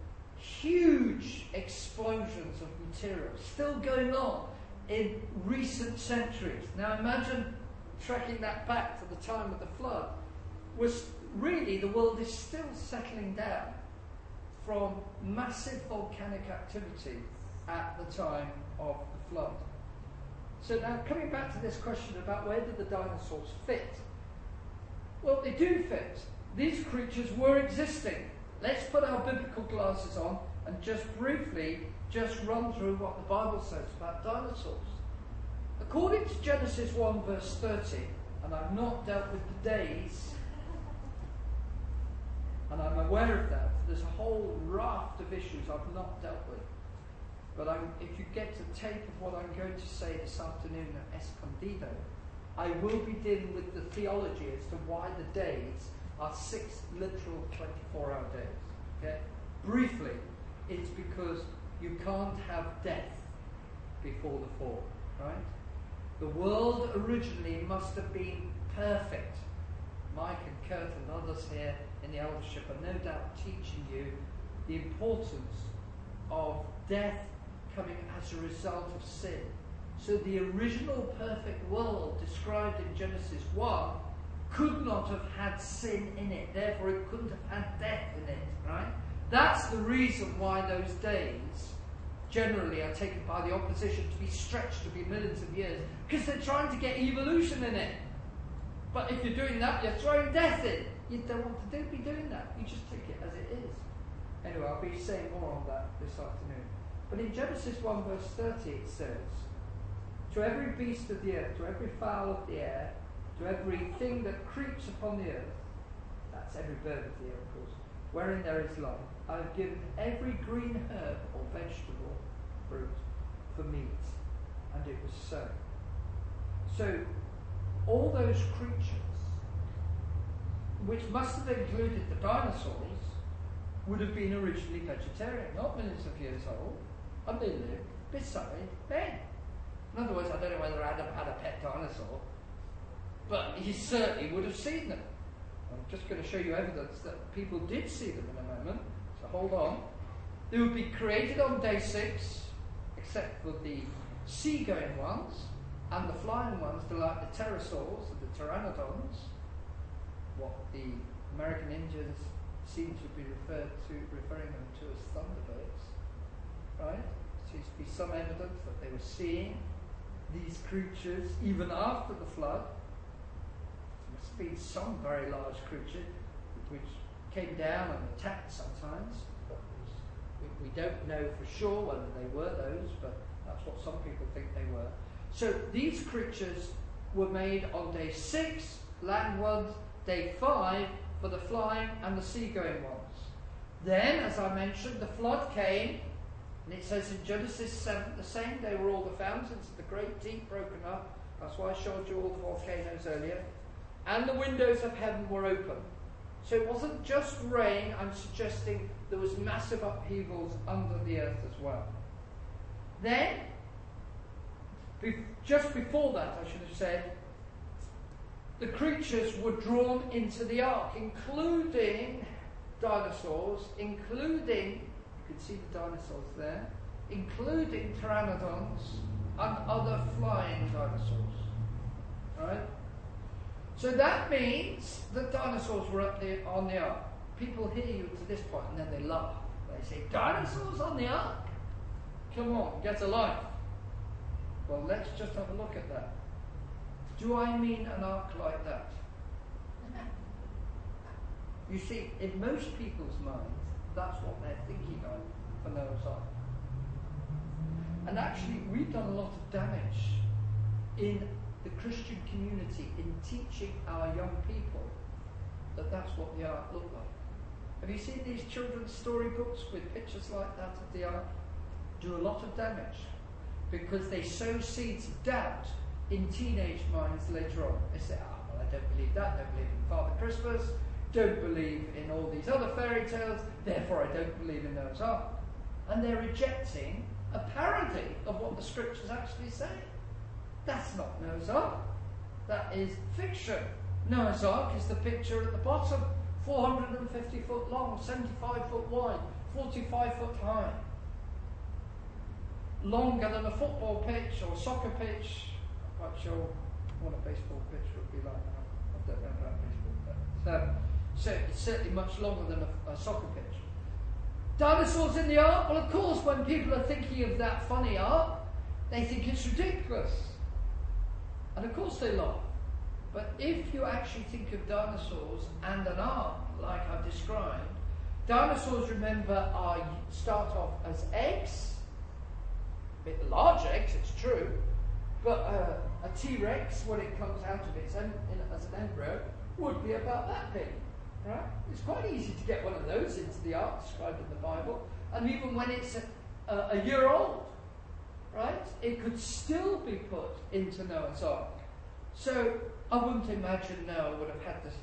huge explosions of material still going on in recent centuries. Now imagine tracking that back to the time of the flood. Really the world is still settling down from massive volcanic activity at the time of the flood. So now coming back to this question about where did the dinosaurs fit? Well, they do fit. These creatures were existing. Let's put our biblical glasses on and just briefly just run through what the Bible says about dinosaurs. According to Genesis 1 verse 30, and I've not dealt with the days, and I'm aware of that, there's a whole raft of issues I've not dealt with. But if you get to tape of what I'm going to say this afternoon at Escondido, I will be dealing with the theology as to why the days are 6 literal 24-hour days. Okay? Briefly, it's because you can't have death before the fall, right? The world originally must have been perfect. Mike and Kurt and others here in the eldership are no doubt teaching you the importance of death coming as a result of sin. So the original perfect world described in Genesis 1 could not have had sin in it, therefore it couldn't have had death in it, right? That's the reason why those days generally are taken by the opposition to be stretched to be millions of years, because they're trying to get evolution in it. But if you're doing that, you're throwing death in. You don't want to be doing that. You just take it as it is. Anyway, I'll be saying more on that this afternoon. But in Genesis 1 verse 30 it says, to every beast of the earth, to every fowl of the air, to everything that creeps upon the earth, that's every bird of the air, of course, wherein there is life, I have given every green herb or vegetable fruit for meat. And it was so. So, all those creatures, which must have included the dinosaurs, would have been originally vegetarian, not millions of years old. and they lived beside men. In other words, I don't know whether Adam had a pet dinosaur, but he certainly would have seen them. I'm just going to show you evidence that people did see them in a moment, so hold on. They would be created on day 6, except for the seagoing ones, and the flying ones, like the pterosaurs and the pteranodons, what the American Indians seem to be referring them to as thunderbirds, right? There seems to be some evidence that they were seeing these creatures even after the flood. There must have been some very large creature which came down and attacked sometimes. We don't know for sure whether they were those, but that's what some people think they were. So these creatures were made on day 6, land ones, day 5 for the flying and the seagoing ones. Then, as I mentioned, the flood came, and it says in Genesis 7, the same day were all the fountains of the great deep broken up. That's why I showed you all the volcanoes earlier. And the windows of heaven were open. So it wasn't just rain, I'm suggesting there was massive upheavals under the earth as well. Then, just before that, I should have said, the creatures were drawn into the ark, including dinosaurs, including, you can see the dinosaurs there, including pteranodons and other flying dinosaurs. Right? So that means that dinosaurs were up there on the ark. People hear you to this point and then they laugh. They say, dinosaurs on the ark? Come on, get a life. Well, let's just have a look at that. Do I mean an ark like that? You see, in most people's minds, that's what they're thinking of for Noah's Ark. And actually, we've done a lot of damage in the Christian community in teaching our young people that that's what the ark looked like. Have you seen these children's storybooks with pictures like that of the ark? Do a lot of damage because they sow seeds of doubt in teenage minds later on. They say, well, I don't believe that, don't believe in Father Christmas, don't believe in all these other fairy tales, therefore I don't believe in Noah's Ark. And they're rejecting a parody of what the scriptures actually say. That's not Noah's Ark. That is fiction. Noah's Ark is the picture at the bottom, 450 foot long, 75 foot wide, 45 foot high. Longer than a football pitch or a soccer pitch. I'm quite sure what a baseball pitch would be like now. I don't know about baseball, but so it's certainly much longer than a soccer pitch. Dinosaurs in the ark? Well, of course, when people are thinking of that funny ark, they think it's ridiculous. And of course they laugh. But if you actually think of dinosaurs and an ark, like I've described, dinosaurs, remember, start off as eggs. A bit large eggs, it's true, but a T-Rex, when it comes out of its as an embryo, would be about that big, right? It's quite easy to get one of those into the ark described in the Bible, and even when it's a year old, right, it could still be put into Noah's Ark. So I wouldn't imagine Noah would have had this,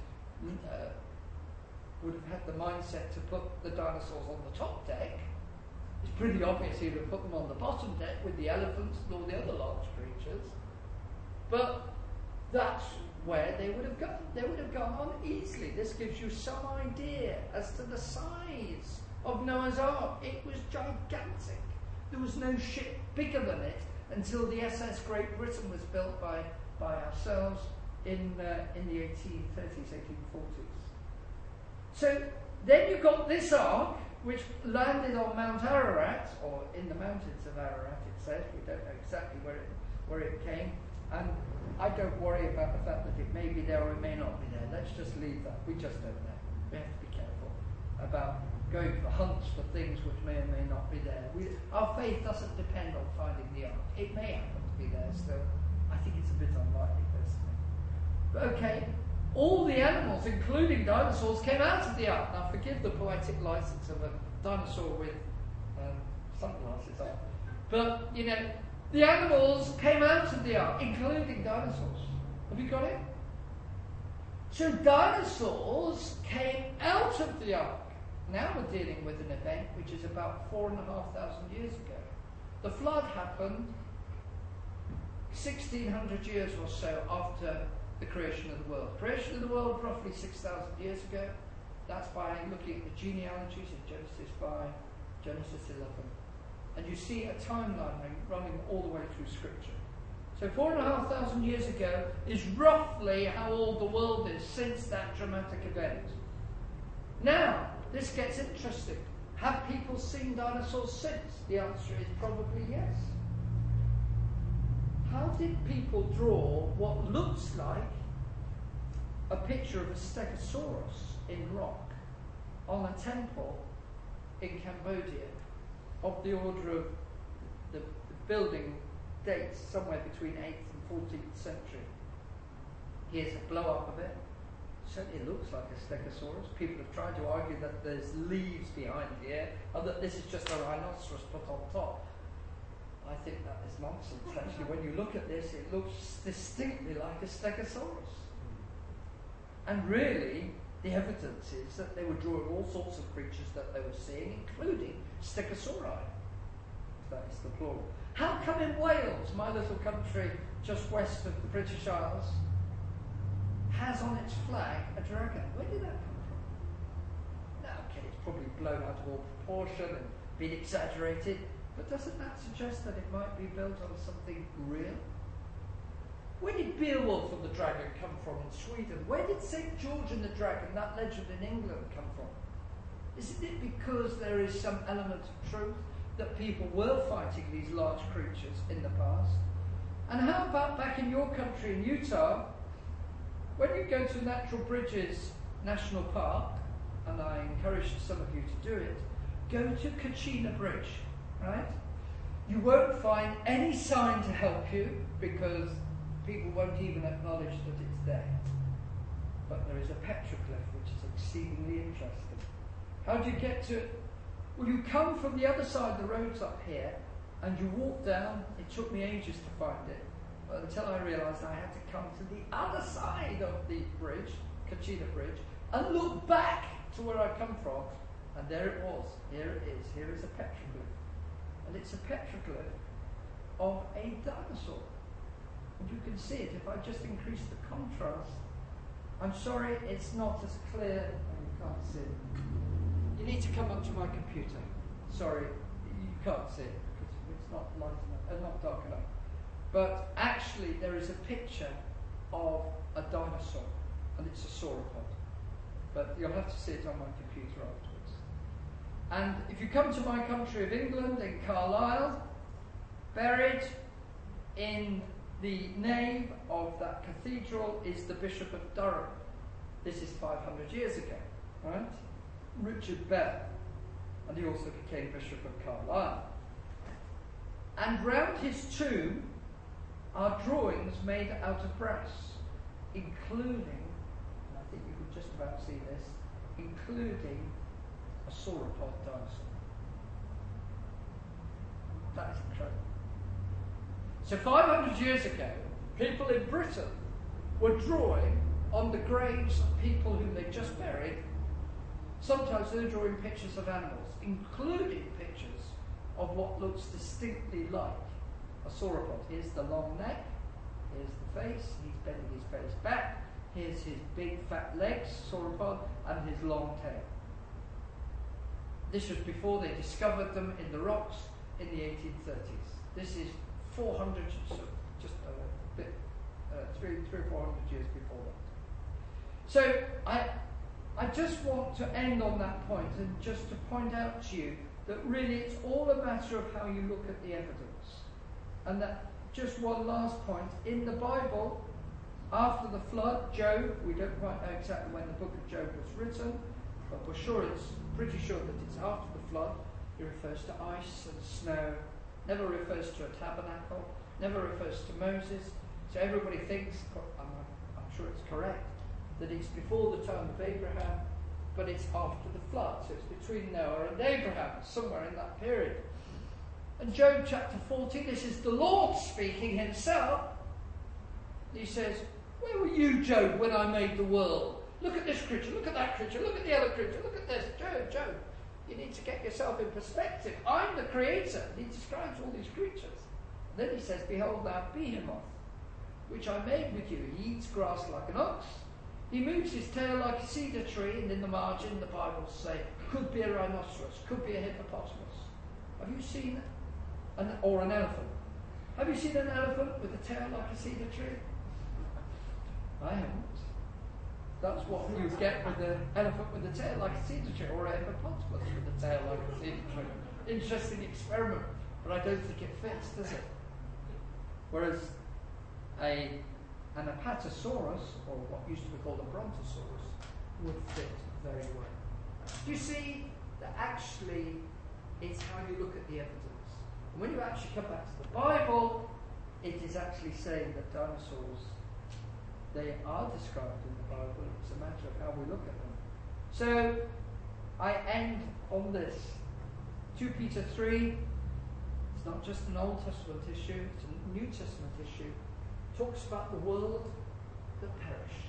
the mindset to put the dinosaurs on the top deck. It's pretty obvious he would have put them on the bottom deck with the elephants and all the other large creatures. But that's where they would have gone. They would have gone on easily. This gives you some idea as to the size of Noah's Ark. It was gigantic. There was no ship bigger than it until the SS Great Britain was built by ourselves in the 1830s, 1840s. So then you've got this ark, which landed on Mount Ararat, or in the mountains of Ararat, it says. We don't know exactly where it came. And I don't worry about the fact that it may be there or it may not be there. Let's just leave that. We just don't know. We have to be careful about going for hunts for things which may or may not be there. Our faith doesn't depend on finding the ark. It may happen to be there still. I think it's a bit unlikely, personally. But okay, all the animals, including dinosaurs, came out of the ark. Now, forgive the poetic license of a dinosaur with sunglasses on. But, you know, the animals came out of the ark, including dinosaurs. Have you got it? So dinosaurs came out of the ark. Now we're dealing with an event which is about 4,500 years ago. The flood happened 1600 years or so after the creation of the world. Creation of the world roughly 6,000 years ago. That's by looking at the genealogies in Genesis 5, Genesis 11. And you see a timeline running all the way through Scripture. So 4,500 years ago is roughly how old the world is since that dramatic event. Now, this gets interesting. Have people seen dinosaurs since? The answer is probably yes. How did people draw what looks like a picture of a stegosaurus in rock on a temple in Cambodia of the order of the building dates somewhere between 8th and 14th century? Here's a blow up of it. Certainly looks like a stegosaurus. People have tried to argue that there's leaves behind here, or that this is just a rhinoceros put on top. I think that is nonsense. Actually, when you look at this, it looks distinctly like a stegosaurus. And really, the evidence is that they were drawing all sorts of creatures that they were seeing, including stegosauri. That is the plural. How come in Wales, my little country just west of the British Isles, has on its flag a dragon? Where did that come from? Now, okay, it's probably blown out of all proportion and been exaggerated, but doesn't that suggest that it might be built on something real? Where did Beowulf and the dragon come from in Sweden? Where did St. George and the dragon, that legend in England, come from? Isn't it because there is some element of truth that people were fighting these large creatures in the past? And how about back in your country, in Utah, when you go to Natural Bridges National Park, and I encourage some of you to do it, go to Kachina Bridge, right? You won't find any sign to help you because people won't even acknowledge that it's there. But there is a petroglyph which is exceedingly interesting. How do you get to it? Well, you come from the other side, the road's up here, and you walk down. It took me ages to find it, but until I realised I had to come to the other side of the bridge, Kachina Bridge, and look back to where I come from, and there it was. Here it is. Here is a petroglyph. And it's a petroglyph of a dinosaur. And you can see it if I just increase the contrast. I'm sorry, it's not as clear, and you can't see it. You need to come up to my computer. Sorry, you can't see it because it's not light enough, not dark enough. But actually, there is a picture of a dinosaur, and it's a sauropod. But you'll have to see it on my computer afterwards. And if you come to my country of England, in Carlisle, buried in the nave of that cathedral is the Bishop of Durham. This is 500 years ago, right? Richard Bell. And he also became Bishop of Carlisle. And round his tomb are drawings made out of brass, including, and I think you can just about see this, including a sauropod dinosaur. That is incredible. So 500 years ago, people in Britain were drawing on the graves of people whom they just buried. Sometimes they're drawing pictures of animals, including pictures of what looks distinctly like a sauropod. Here's the long neck, here's the face, he's bending his face back, here's his big fat legs, sauropod, and his long tail. This was before they discovered them in the rocks in the 1830s. This is 400, just a bit, 300 or 400 years before that. So I just want to end on that point and just to point out to you that really it's all a matter of how you look at the evidence. And that, just one last point, in the Bible, after the flood, Job, we don't quite know exactly when the book of Job was written, but we're sure pretty sure that it's after the flood. It refers to ice and snow, never refers to a tabernacle, never refers to Moses. So everybody thinks, I'm sure it's correct, that it's before the time of Abraham, but it's after the flood. So it's between Noah and Abraham, somewhere in that period. And Job chapter 40, this is the Lord speaking himself. He says, where were you, Job, when I made the world? Look at this creature, look at that creature, look at the other creature, look at this, Job. You need to get yourself in perspective. I'm the creator. He describes all these creatures. And then he says, behold, thou behemoth, which I made with you. He eats grass like an ox. He moves his tail like a cedar tree. And in the margin, the Bible say, could be a rhinoceros, could be a hippopotamus. Have you seen an elephant? Have you seen an elephant with a tail like a cedar tree? I haven't. That's what you get with an elephant with a tail like a cedar tree, or a hippopotamus with a tail like a cedar tree. Interesting experiment, but I don't think it fits, does it? Whereas an Apatosaurus, or what used to be called a Brontosaurus, would fit very well. Do you see that actually it's how you look at the evidence? And when you actually come back to the Bible, it is actually saying that dinosaurs, they are described in the Bible. It's a matter of how we look at them. So I end on this. 2 Peter 3, it's not just an Old Testament issue, it's a New Testament issue. It talks about the world that perished.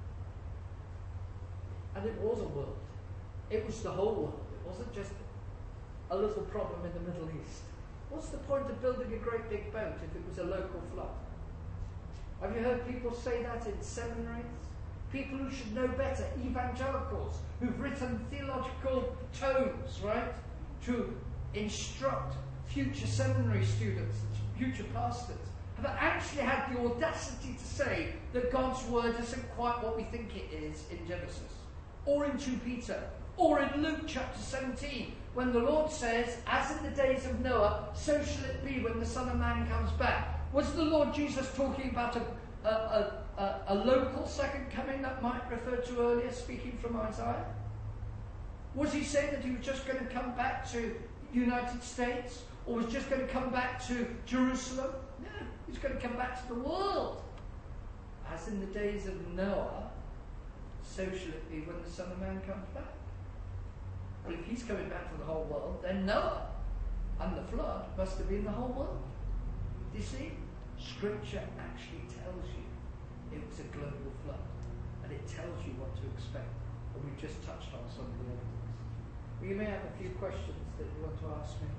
And it was a world. It was the whole world. It wasn't just a little problem in the Middle East. What's the point of building a great big boat if it was a local flood? Have you heard people say that in seminaries? People who should know better, evangelicals, who've written theological tomes, right, to instruct future seminary students, future pastors, have actually had the audacity to say that God's word isn't quite what we think it is in Genesis, or in 2 Peter, or in Luke chapter 17, when the Lord says, as in the days of Noah, so shall it be when the Son of Man comes back. Was the Lord Jesus talking about a local second coming that Mike referred to earlier, speaking from Isaiah? Was he saying that he was just going to come back to the United States, or was just going to come back to Jerusalem? No, he's going to come back to the world. As in the days of Noah, so shall it be when the Son of Man comes back. Well, if he's coming back to the whole world, then Noah and the flood must have been the whole world. Do you see? Scripture actually tells you it was a global flood, and it tells you what to expect. And we've just touched on some of the evidence. Well, you may have a few questions that you want to ask me.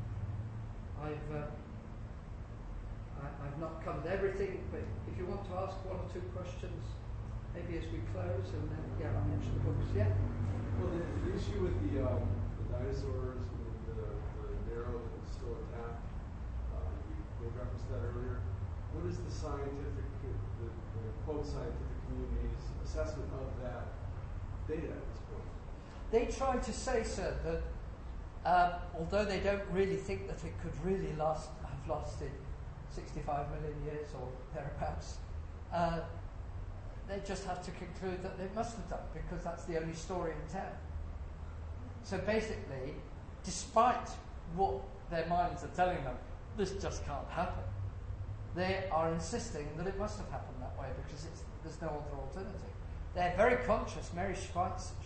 I've not covered everything, but if you want to ask 1 or 2 questions, maybe as we close, and then I'll mention the books. Yeah. Well, the issue with the dinosaurs, with the narrow that was still intact, you made reference to that earlier. What is the scientific, the quote scientific community's assessment of that data at this point? They try to say, sir, that although they don't really think that it could really have lasted 65 million years or thereabouts, they just have to conclude that it must have done, because that's the only story in town. So basically, despite what their minds are telling them, this just can't happen, they are insisting that it must have happened that way, because there's no other alternative. They're very conscious. Mary Schweitzer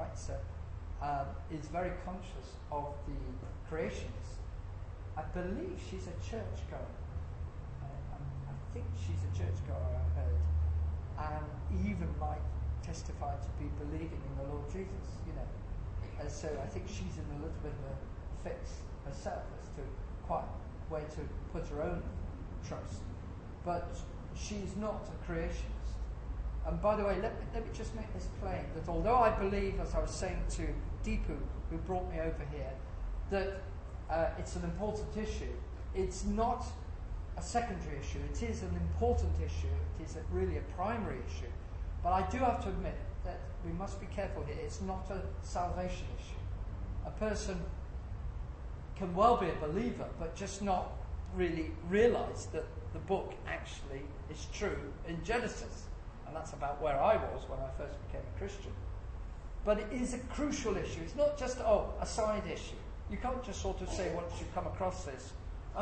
is very conscious of the creationists. I believe she's a churchgoer. I think she's a churchgoer, I heard. And even might testify to be believing in the Lord Jesus, And so I think she's in a little bit of a fix herself as to quite where to put her own trust. But she's not a creationist. And by the way, let me just make this plain, that although I believe, as I was saying to Deepu, who brought me over here, that it's an important issue, it's not a secondary issue. It is an important issue. It is really a primary issue. But I do have to admit that we must be careful here. It's not a salvation issue. A person can well be a believer, but just not really realise that the book actually is true in Genesis. And that's about where I was when I first became a Christian. But it is a crucial issue. It's not just, a side issue. You can't just sort of say, once you come across this,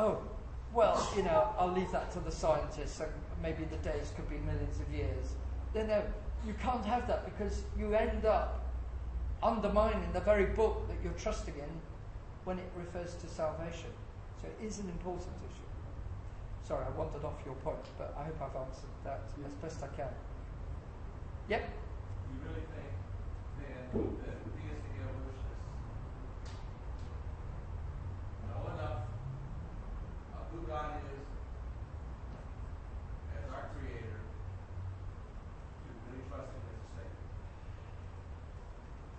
I'll leave that to the scientists, and maybe the days could be millions of years. No, you can't have that, because you end up undermining the very book that you're trusting in when it refers to salvation. So it is an important issue. Sorry, I wandered off your point, but I hope I've answered that as best I can. Yep? You really think then that theistic evolutionists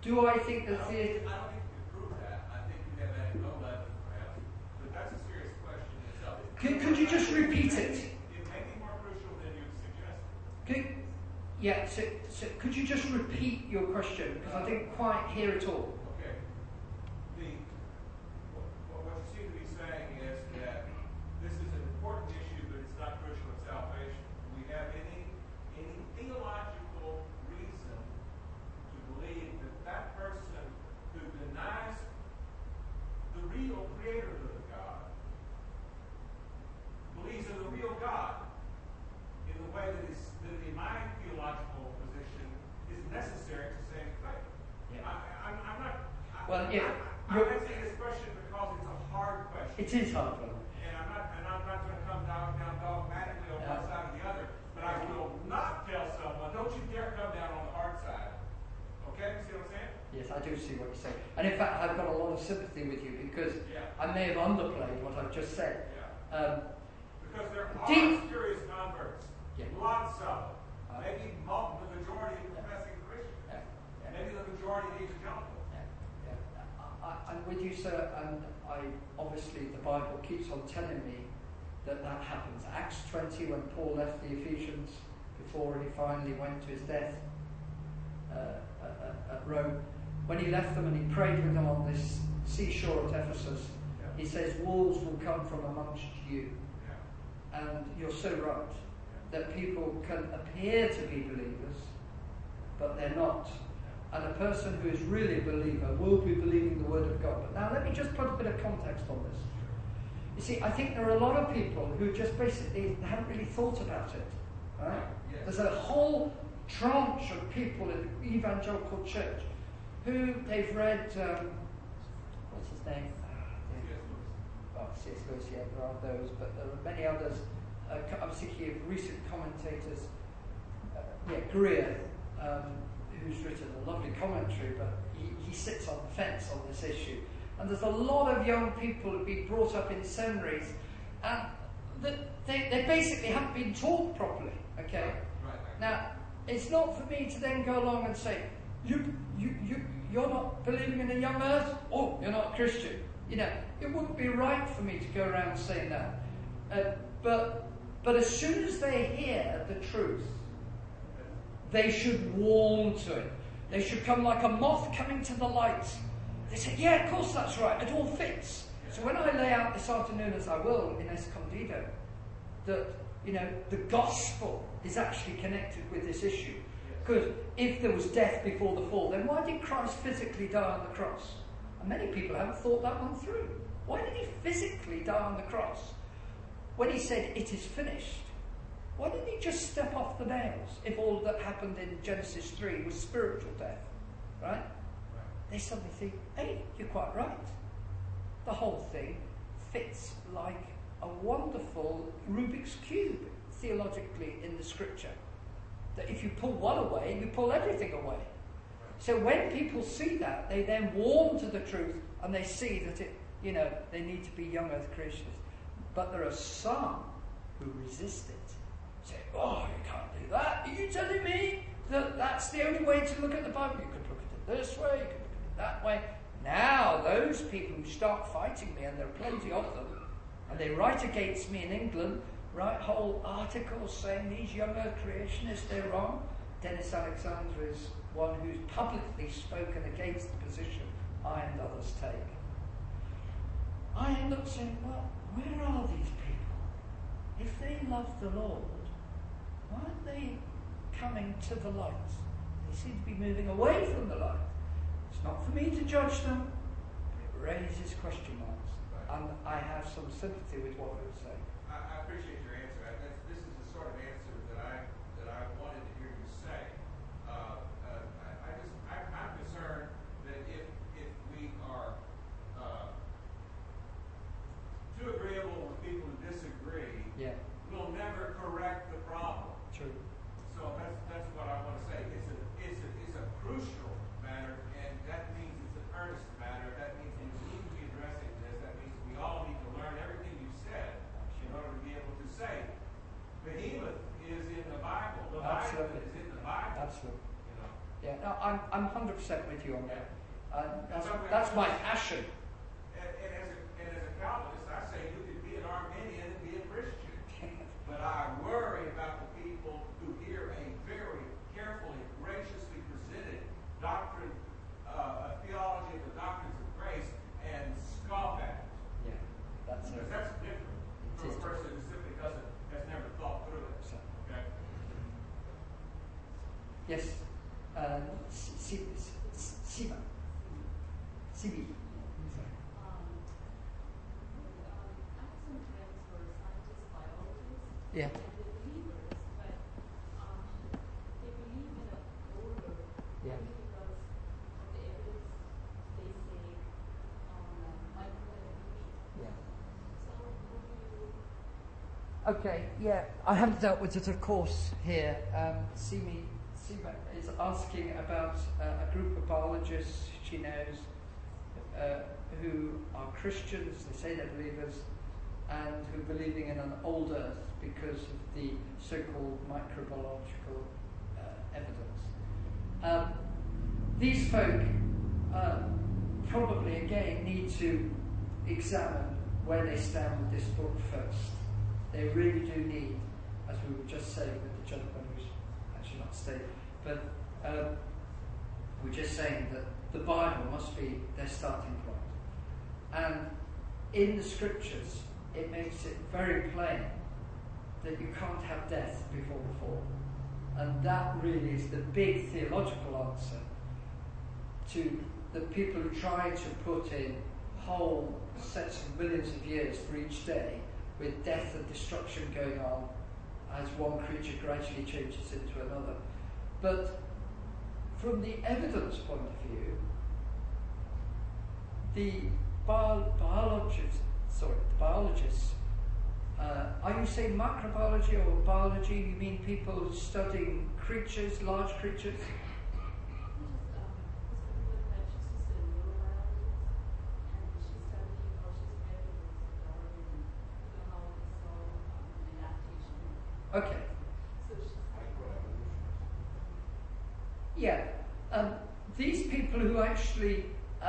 Do I think that I don't think you can prove that. I think you have anecdotal evidence, perhaps, but that's a serious question in itself. Could you just repeat it? It may be more crucial than you suggested. Yeah, so could you just repeat your question? Because I didn't quite hear it all. Okay. What you seem to be saying is that this is an important issue, but it's not crucial in salvation. Do we have any theological reason to believe that that person who denies the real creatorhood of God believes in the real God in the way that in my theological position is necessary to save faith? Yeah. I'm not. Well, I'm asking this question because it's a hard question. it is hard for them. And I'm not going to come down dogmatically on one side or the other. But I will not tell someone, don't you dare come down on the hard side. Okay? You see what I'm saying? Yes, I do see what you're saying. And in fact, I've got a lot of sympathy with you because I may have underplayed what I've just said. Yeah. Because there are serious converts. Yeah. Lots of them. Maybe the majority of professing Christians. Maybe the majority of evangelical. I'm with you, sir, and obviously the Bible keeps on telling me that happens. Acts 20, when Paul left the Ephesians before he finally went to his death at Rome, when he left them and he prayed with them on this seashore at Ephesus, he says, wolves will come from amongst you. And you're so right, that people can appear to be believers, but they're not. And a person who is really a believer will be believing the Word of God. But now let me just put a bit of context on this. You see, I think there are a lot of people who just basically haven't really thought about it. Right? Yes. There's a whole tranche of people in the evangelical church who they've read, what's his name? C.S. Lewis, yeah, there are those, but there are many others. I'm thinking of recent commentators, Greer, who's written a lovely commentary, but he sits on the fence on this issue. And there's a lot of young people who've been brought up in seminaries, and they basically haven't been taught properly. Okay. Right. Now, it's not for me to then go along and say, you're not believing in the young earth, or you're not a Christian. You know, it wouldn't be right for me to go around saying that. But as soon as they hear the truth, they should warm to it. They should come like a moth coming to the light. They say, yeah, of course that's right. It all fits. So when I lay out this afternoon, as I will in Escondido, that, the gospel is actually connected with this issue. Because if there was death before the fall, then why did Christ physically die on the cross? And many people haven't thought that one through. Why did he physically die on the cross? When he said, it is finished, why didn't he just step off the nails if all that happened in Genesis 3 was spiritual death? Right? They suddenly think, hey, you're quite right. The whole thing fits like a wonderful Rubik's Cube, theologically, in the scripture. That if you pull one away, you pull everything away. So when people see that, they then warm to the truth, and they see that they need to be young earth creationists. But there are some who resist it. Say, oh, you can't do that. Are you telling me that that's the only way to look at the Bible? You could look at it this way, you could look at it that way. Now, those people who start fighting me, and there are plenty of them, and they write against me in England, write whole articles saying these young earth creationists, they're wrong. Dennis Alexander is one who's publicly spoken against the position I and others take. I end up saying, well, where are these people? If they love the Lord, why aren't they coming to the light? They seem to be moving away from the light. It's not for me to judge them, but it raises question marks. And I have some sympathy with what you're saying. I appreciate your answer. This is the sort of answer that I wanted to hear you say. I'm concerned that if we are too agreeable with people who disagree, we'll never correct the problem. True. So that's what I want to say. It's a crucial matter, and that means it's an earnest matter. That means we need to be addressing this. That means we all need to learn everything you've said in order to be able to say, Behemoth is in the Bible. The Bible is in the Bible. I'm 100% with you on that. That's my passion. And as a Calvinist, I say you could be an Arminian and be a Christian. But I worry about the people who hear a very carefully, graciously presented doctrine, a theology of the doctrines of grace, and scoff at it. Yeah, that's different from a person who simply has never thought through it. Okay? Yes, Siba. CB. Yeah. Yeah. Okay, yeah, I haven't dealt with it, of course, here. Sima is asking about a group of biologists she knows who are Christians, they say they're believers, and who are believing in an old earth because of the so-called microbiological evidence. These folk probably, again, need to examine where they stand with this book first. They really do need, as we were just saying with the gentleman who's actually not staying, but we're just saying that the Bible must be their starting point. And in the scriptures, it makes it very plain that you can't have death before the fall. And that really is the big theological answer to the people who try to put in whole sets of millions of years for each day, with death and destruction going on as one creature gradually changes into another. But from the evidence point of view, the biologists, are you saying microbiology or biology? You mean people studying creatures, large creatures? Okay. Yeah. These people who actually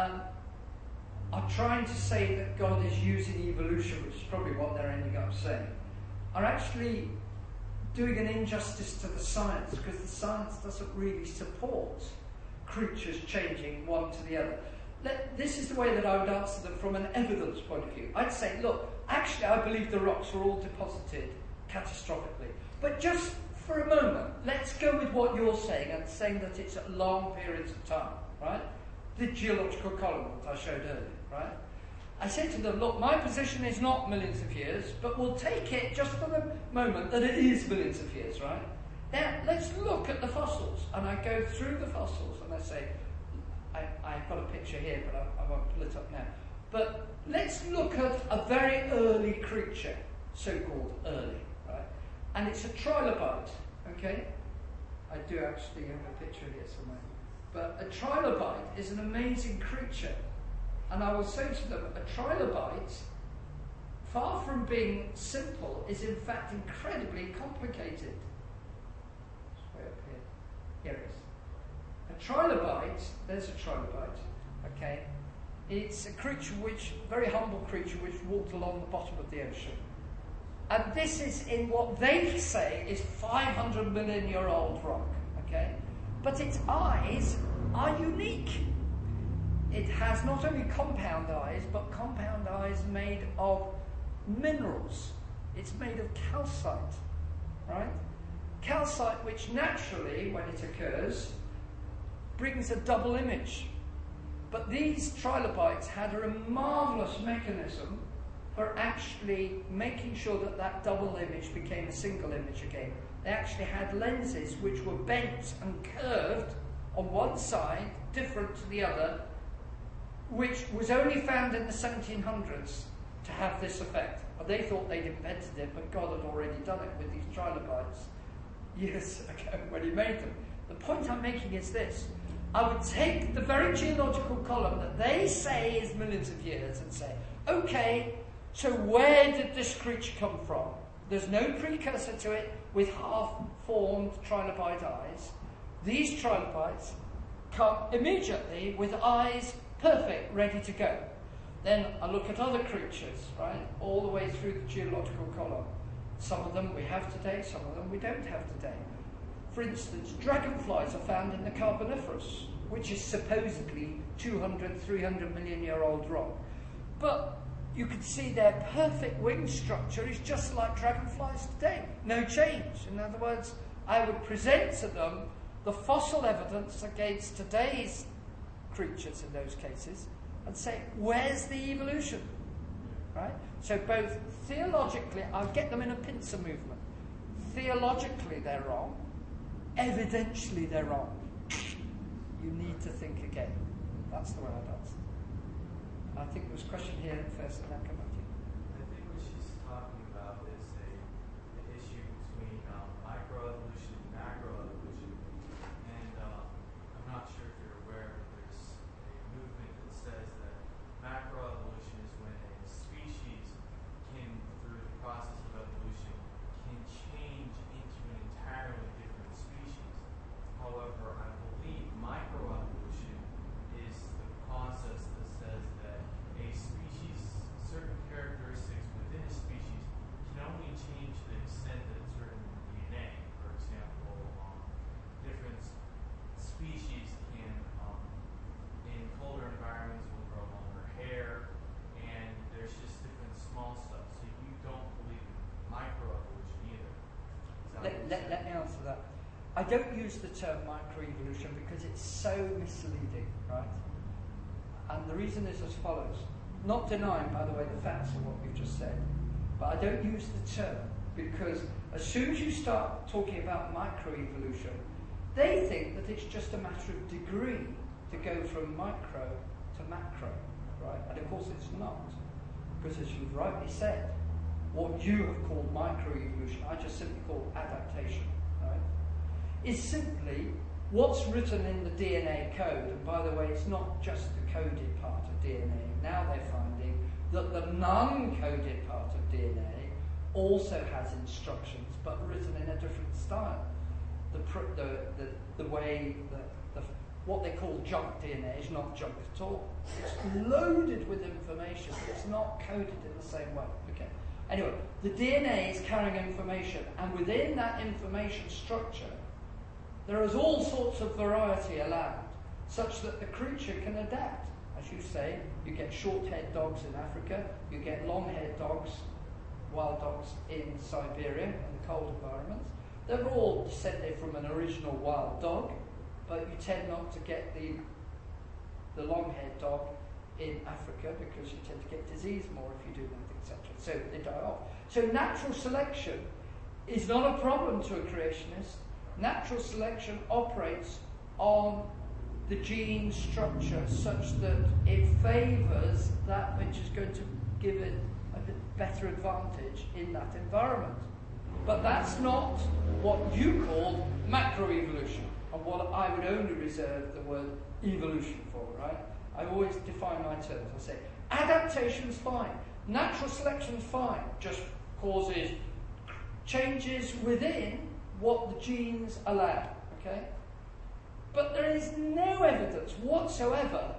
are trying to say that God is using evolution, which is probably what they're ending up saying, are actually doing an injustice to the science, because the science doesn't really support creatures changing one to the other. This is the way that I would answer them from an evidence point of view. I'd say, look, actually I believe the rocks were all deposited catastrophically. But just for a moment, let's go with what you're saying, and saying that it's at long periods of time, right? The geological column that I showed earlier, right? I say to them, look, my position is not millions of years, but we'll take it just for the moment that it is millions of years, right? Now, let's look at the fossils. And I go through the fossils, and I say, I've got a picture here, but I won't pull it up now. But let's look at a very early creature, so-called early, right? And it's a trilobite, okay? I do actually have a picture here somewhere. But a trilobite is an amazing creature. And I will say to them, a trilobite, far from being simple, is in fact incredibly complicated. It's way up here. Here it is. A trilobite, there's a trilobite, okay? It's a creature very humble creature, which walked along the bottom of the ocean. And this is in what they say is 500 million year old rock, okay? But its eyes are unique. It has not only compound eyes, but compound eyes made of minerals. It's made of calcite, right? Calcite, which naturally, when it occurs, brings a double image. But these trilobites had a marvellous mechanism for actually making sure that that double image became a single image again. They actually had lenses which were bent and curved on one side, different to the other, which was only found in the 1700s to have this effect. Well, they thought they'd invented it, but God had already done it with these trilobites years ago when he made them. The point I'm making is this. I would take the very geological column that they say is millions of years and say, okay, so where did this creature come from? There's no precursor to it with half-formed trilobite eyes. These trilobites come immediately with eyes perfect, ready to go. Then I look at other creatures, right, all the way through the geological column. Some of them we have today, some of them we don't have today. For instance, dragonflies are found in the Carboniferous, which is supposedly 200, 300 million year old rock. But you can see their perfect wing structure is just like dragonflies today. No change. In other words, I would present to them the fossil evidence against today's creatures in those cases and say, where's the evolution? Right? So both theologically, I'll get them in a pincer movement. Theologically they're wrong. Evidentially they're wrong. You need to think again. That's the way I'd answer. I think there was a question here first and then come back to you. I think what she's talking about is an issue between microevolution and macroevolution. And I'm not sure if you're aware, but there's a movement that says that macroevolution is when a species can, through the process of evolution, can change into an entirely different species. However, I believe microevolution is the process that says that a species, certain characteristics within a species can only change to the extent that certain DNA, for example, different species can, in colder environments, will grow longer hair, and there's just different small stuff. So you don't believe in microevolution either. Let me answer that. I don't use the term microevolution because it's so misleading, right? And the reason is as follows. Not denying, by the way, the facts of what we've just said, but I don't use the term because as soon as you start talking about microevolution, they think that it's just a matter of degree to go from micro to macro, right? And of course it's not, because as you've rightly said, what you have called microevolution, I just simply call adaptation, right? Is simply what's written in the DNA code, and by the way, it's not just the coded part of DNA. Now they're finding that the non-coded part of DNA also has instructions, but written in a different style. The way that what they call junk DNA is not junk at all. It's loaded with information. It's not coded in the same way. Okay. Anyway, the DNA is carrying information, and within that information structure, there is all sorts of variety allowed, such that the creature can adapt. As you say, you get short-haired dogs in Africa, you get long-haired dogs, wild dogs in Siberia, in the cold environments. They're all descended from an original wild dog, but you tend not to get the long-haired dog in Africa because you tend to get disease more if you do that, etc. So they die off. So natural selection is not a problem to a creationist. Natural selection operates on the gene structure such that it favours that which is going to give it a bit better advantage in that environment. But that's not what you call macroevolution, and what I would only reserve the word evolution for, right? I always define my terms. I say adaptation's fine, natural selection's fine, just causes changes within what the genes allow, okay? But there is no evidence whatsoever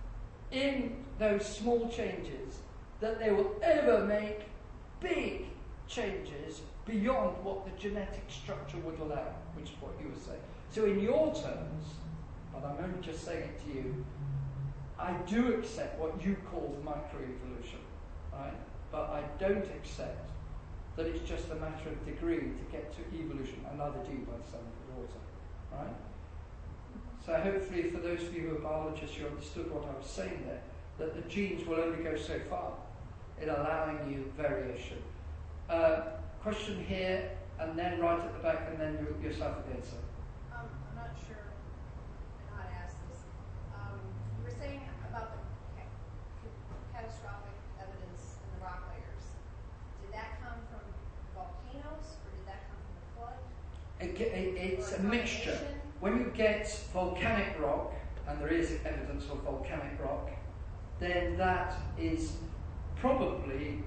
in those small changes that they will ever make big changes beyond what the genetic structure would allow, which is what you were saying. So in your terms, but I'm only just saying it to you, I do accept what you call microevolution, right? But I don't accept that it's just a matter of degree to get to evolution, and neither do you by the sound of it also, right? So hopefully for those of you who are biologists, you understood what I was saying there, that the genes will only go so far in allowing you variation. Question here, and then right at the back, and then yourself again, sir. I'm not sure how to ask this. You were saying about the catastrophic evidence in the rock layers. Did that come from volcanoes, or did that come from the flood? It's a mixture. When you get volcanic rock, and there is evidence of volcanic rock, then that is probably,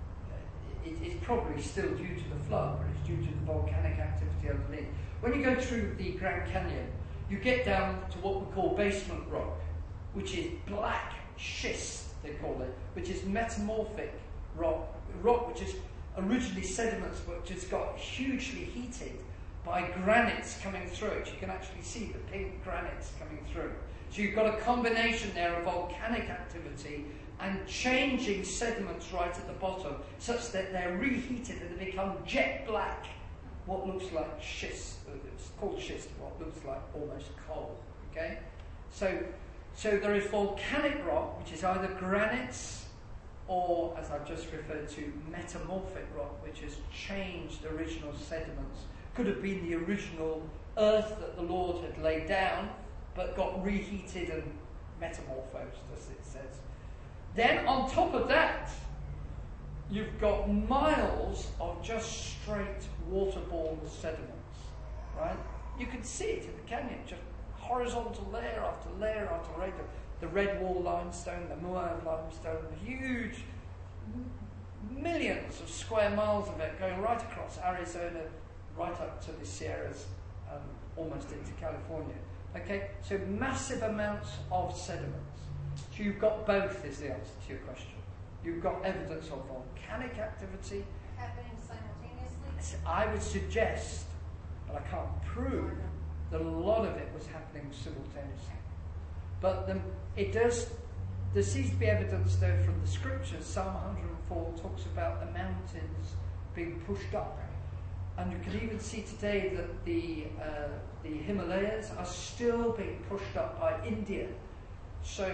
it's probably still due to the flood, but it's due to the volcanic activity underneath. When you go through the Grand Canyon, you get down to what we call basement rock, which is black schist, they call it, which is metamorphic rock which is originally sediments, which has got hugely heated by granites coming through it. You can actually see the pink granites coming through. So you've got a combination there of volcanic activity and changing sediments right at the bottom, such that they're reheated and they become jet black, what looks like schist. It's called schist, what looks like almost coal. Okay, so there is volcanic rock, which is either granites or, as I've just referred to, metamorphic rock, which has changed original sediments. Could have been the original earth that the Lord had laid down, but got reheated and metamorphosed, as it says. Then on top of that, you've got miles of just straight waterborne sediments, right? You can see it in the canyon, just horizontal layer after layer after layer. The red wall limestone, the Moab limestone, huge, millions of square miles of it going right across Arizona, right up to the Sierras, almost into California. Okay, so massive amounts of sediments. So you've got both, is the answer to your question. You've got evidence of volcanic activity. Happening simultaneously? I would suggest, but I can't prove, that a lot of it was happening simultaneously. But there seems to be evidence though from the scriptures. Psalm 104 talks about the mountains being pushed up. And you can even see today that the Himalayas are still being pushed up by India. So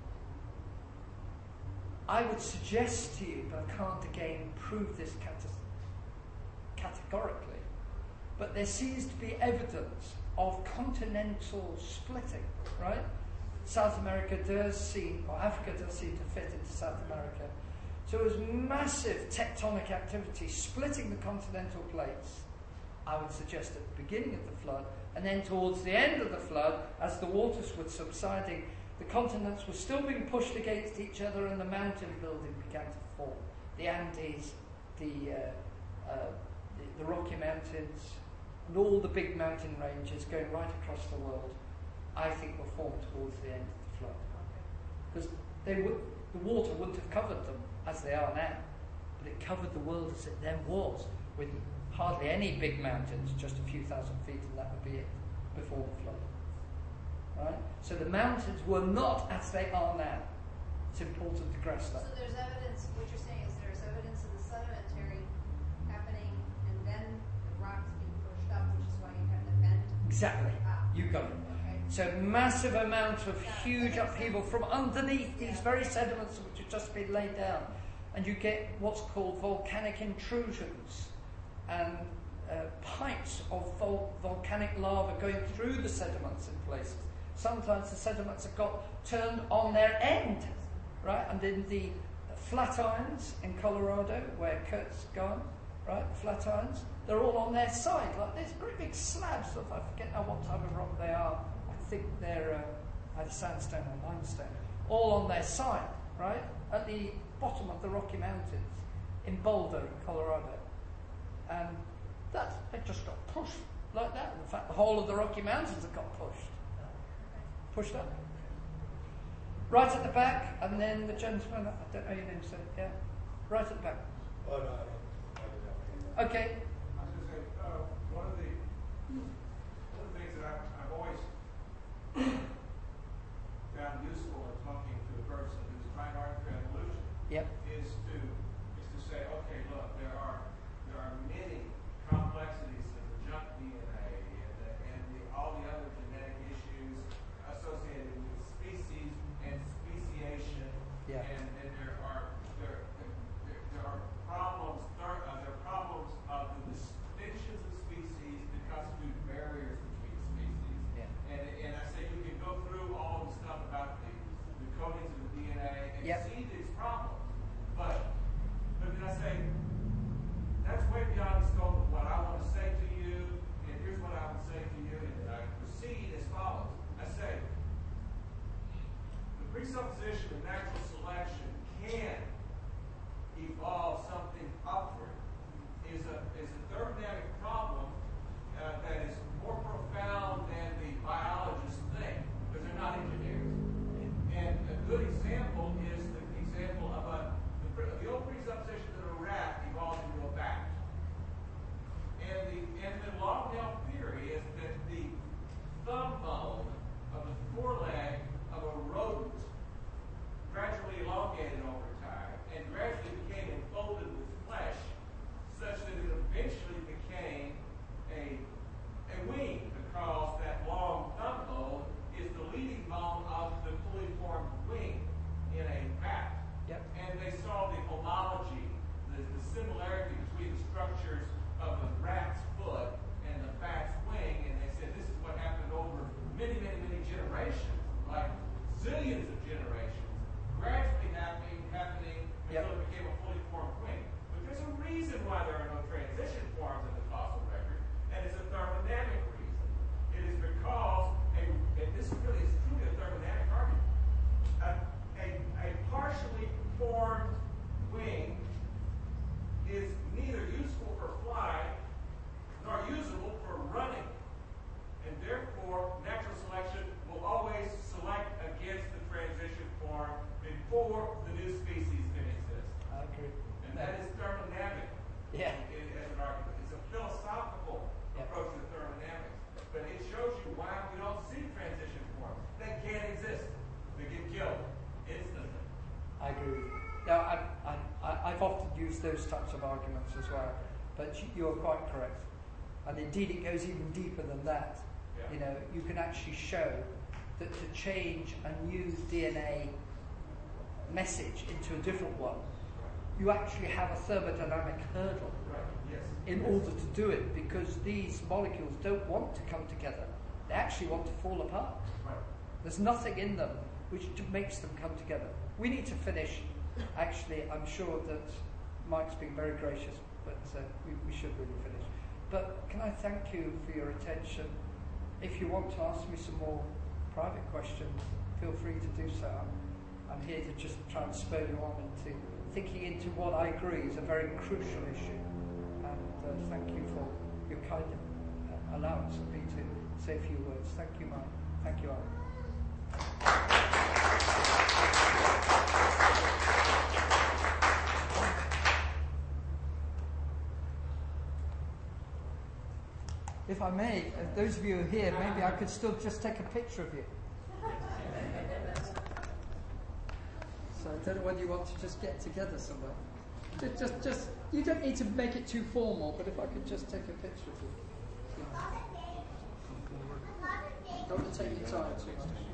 I would suggest to you, but I can't again prove this categorically, but there seems to be evidence of continental splitting, right? South America does seem, or Africa does seem to fit into South America. So it was massive tectonic activity splitting the continental plates, I would suggest at the beginning of the flood, and then towards the end of the flood, as the waters were subsiding, the continents were still being pushed against each other and the mountain building began to form. The Andes, the Rocky Mountains, and all the big mountain ranges going right across the world, I think were formed towards the end of the flood. Because the water wouldn't have covered them as they are now, but it covered the world as it then was, with hardly any big mountains, just a few thousand feet, and that would be it before the flood. Right? So the mountains were not as they are now. It's important to grasp that. So there's evidence, what you're saying is there's evidence of the sedimentary happening and then the rocks being pushed up, which is why you have the bend. Exactly. You got it. Okay. So massive amount of huge upheaval from underneath these very sediments which have just been laid down. And you get what's called volcanic intrusions and pipes of volcanic lava going through the sediments in places. Sometimes the sediments have got turned on their end, right? And in the Flatirons in Colorado, where Kurt's gone, right? Flatirons, they're all on their side, like this, great big slabs of, I forget now what type of rock they are. I think they're either sandstone or limestone, all on their side, right? At the bottom of the Rocky Mountains in Boulder, Colorado. And they just got pushed like that. In fact, the whole of the Rocky Mountains have got pushed up. Right at the back, and then the gentleman, I don't know your name, sir. Yeah, right at the back. Oh, no, I don't. Okay. I was going to say, one of the things that I've always found useful in talking to a person who's trying to argue evolution Yep. is to say, okay, look, there are many complexities of the junk DNA and all the other genetic issues associated with species and speciation, Yeah. and there are problems. There are problems of the distinctions of species that constitute barriers between species. Yeah. And I say you can go through all of the stuff about the codings of the DNA and Yep. see these problems, but then I say that's way beyond the scope of what I want to say to you. And here's what I would say to you, and I proceed as follows. I say the presupposition of natural selection can evolve something upward is a thermodynamic problem that is more profound than the biology Yep. until it became a fully formed wing. But there's a reason why there are no transition forms in the fossil record, and it's a thermodynamic reason. It is because, and this really is truly a thermodynamic argument, a partially formed wing is neither useful for flying nor usable for running. And therefore, natural selection will always select against the transition form before the new species can exist. I agree. And that is thermodynamic. Yeah. As an argument. It's a philosophical approach to thermodynamics. But it shows you why we don't see transition forms. They can't exist. They get killed instantly. I agree. Now, I've often used those types of arguments as well, but you're quite correct. And indeed, it goes even deeper than that. Yeah. You know, you can actually show that to change a new DNA message into a different one, you actually have a thermodynamic hurdle Right. Yes. in order to do it, because these molecules don't want to come together. They actually want to fall apart. Right. There's nothing in them which makes them come together. We need to finish. Actually, I'm sure that Mike's been very gracious, but we should really finish. But can I thank you for your attention? If you want to ask me some more private questions, feel free to do so. I'm here to just try and spur you on into thinking into what I agree is a very crucial issue. And thank you for your kind allowance of me to say a few words. Thank you, Mike. Thank you, Alan. If I may, those of you who are here, maybe I could still just take a picture of you. So I don't know whether you want to just get together somewhere. Just you don't need to make it too formal, but if I could just take a picture of you. Don't want to take your time too much.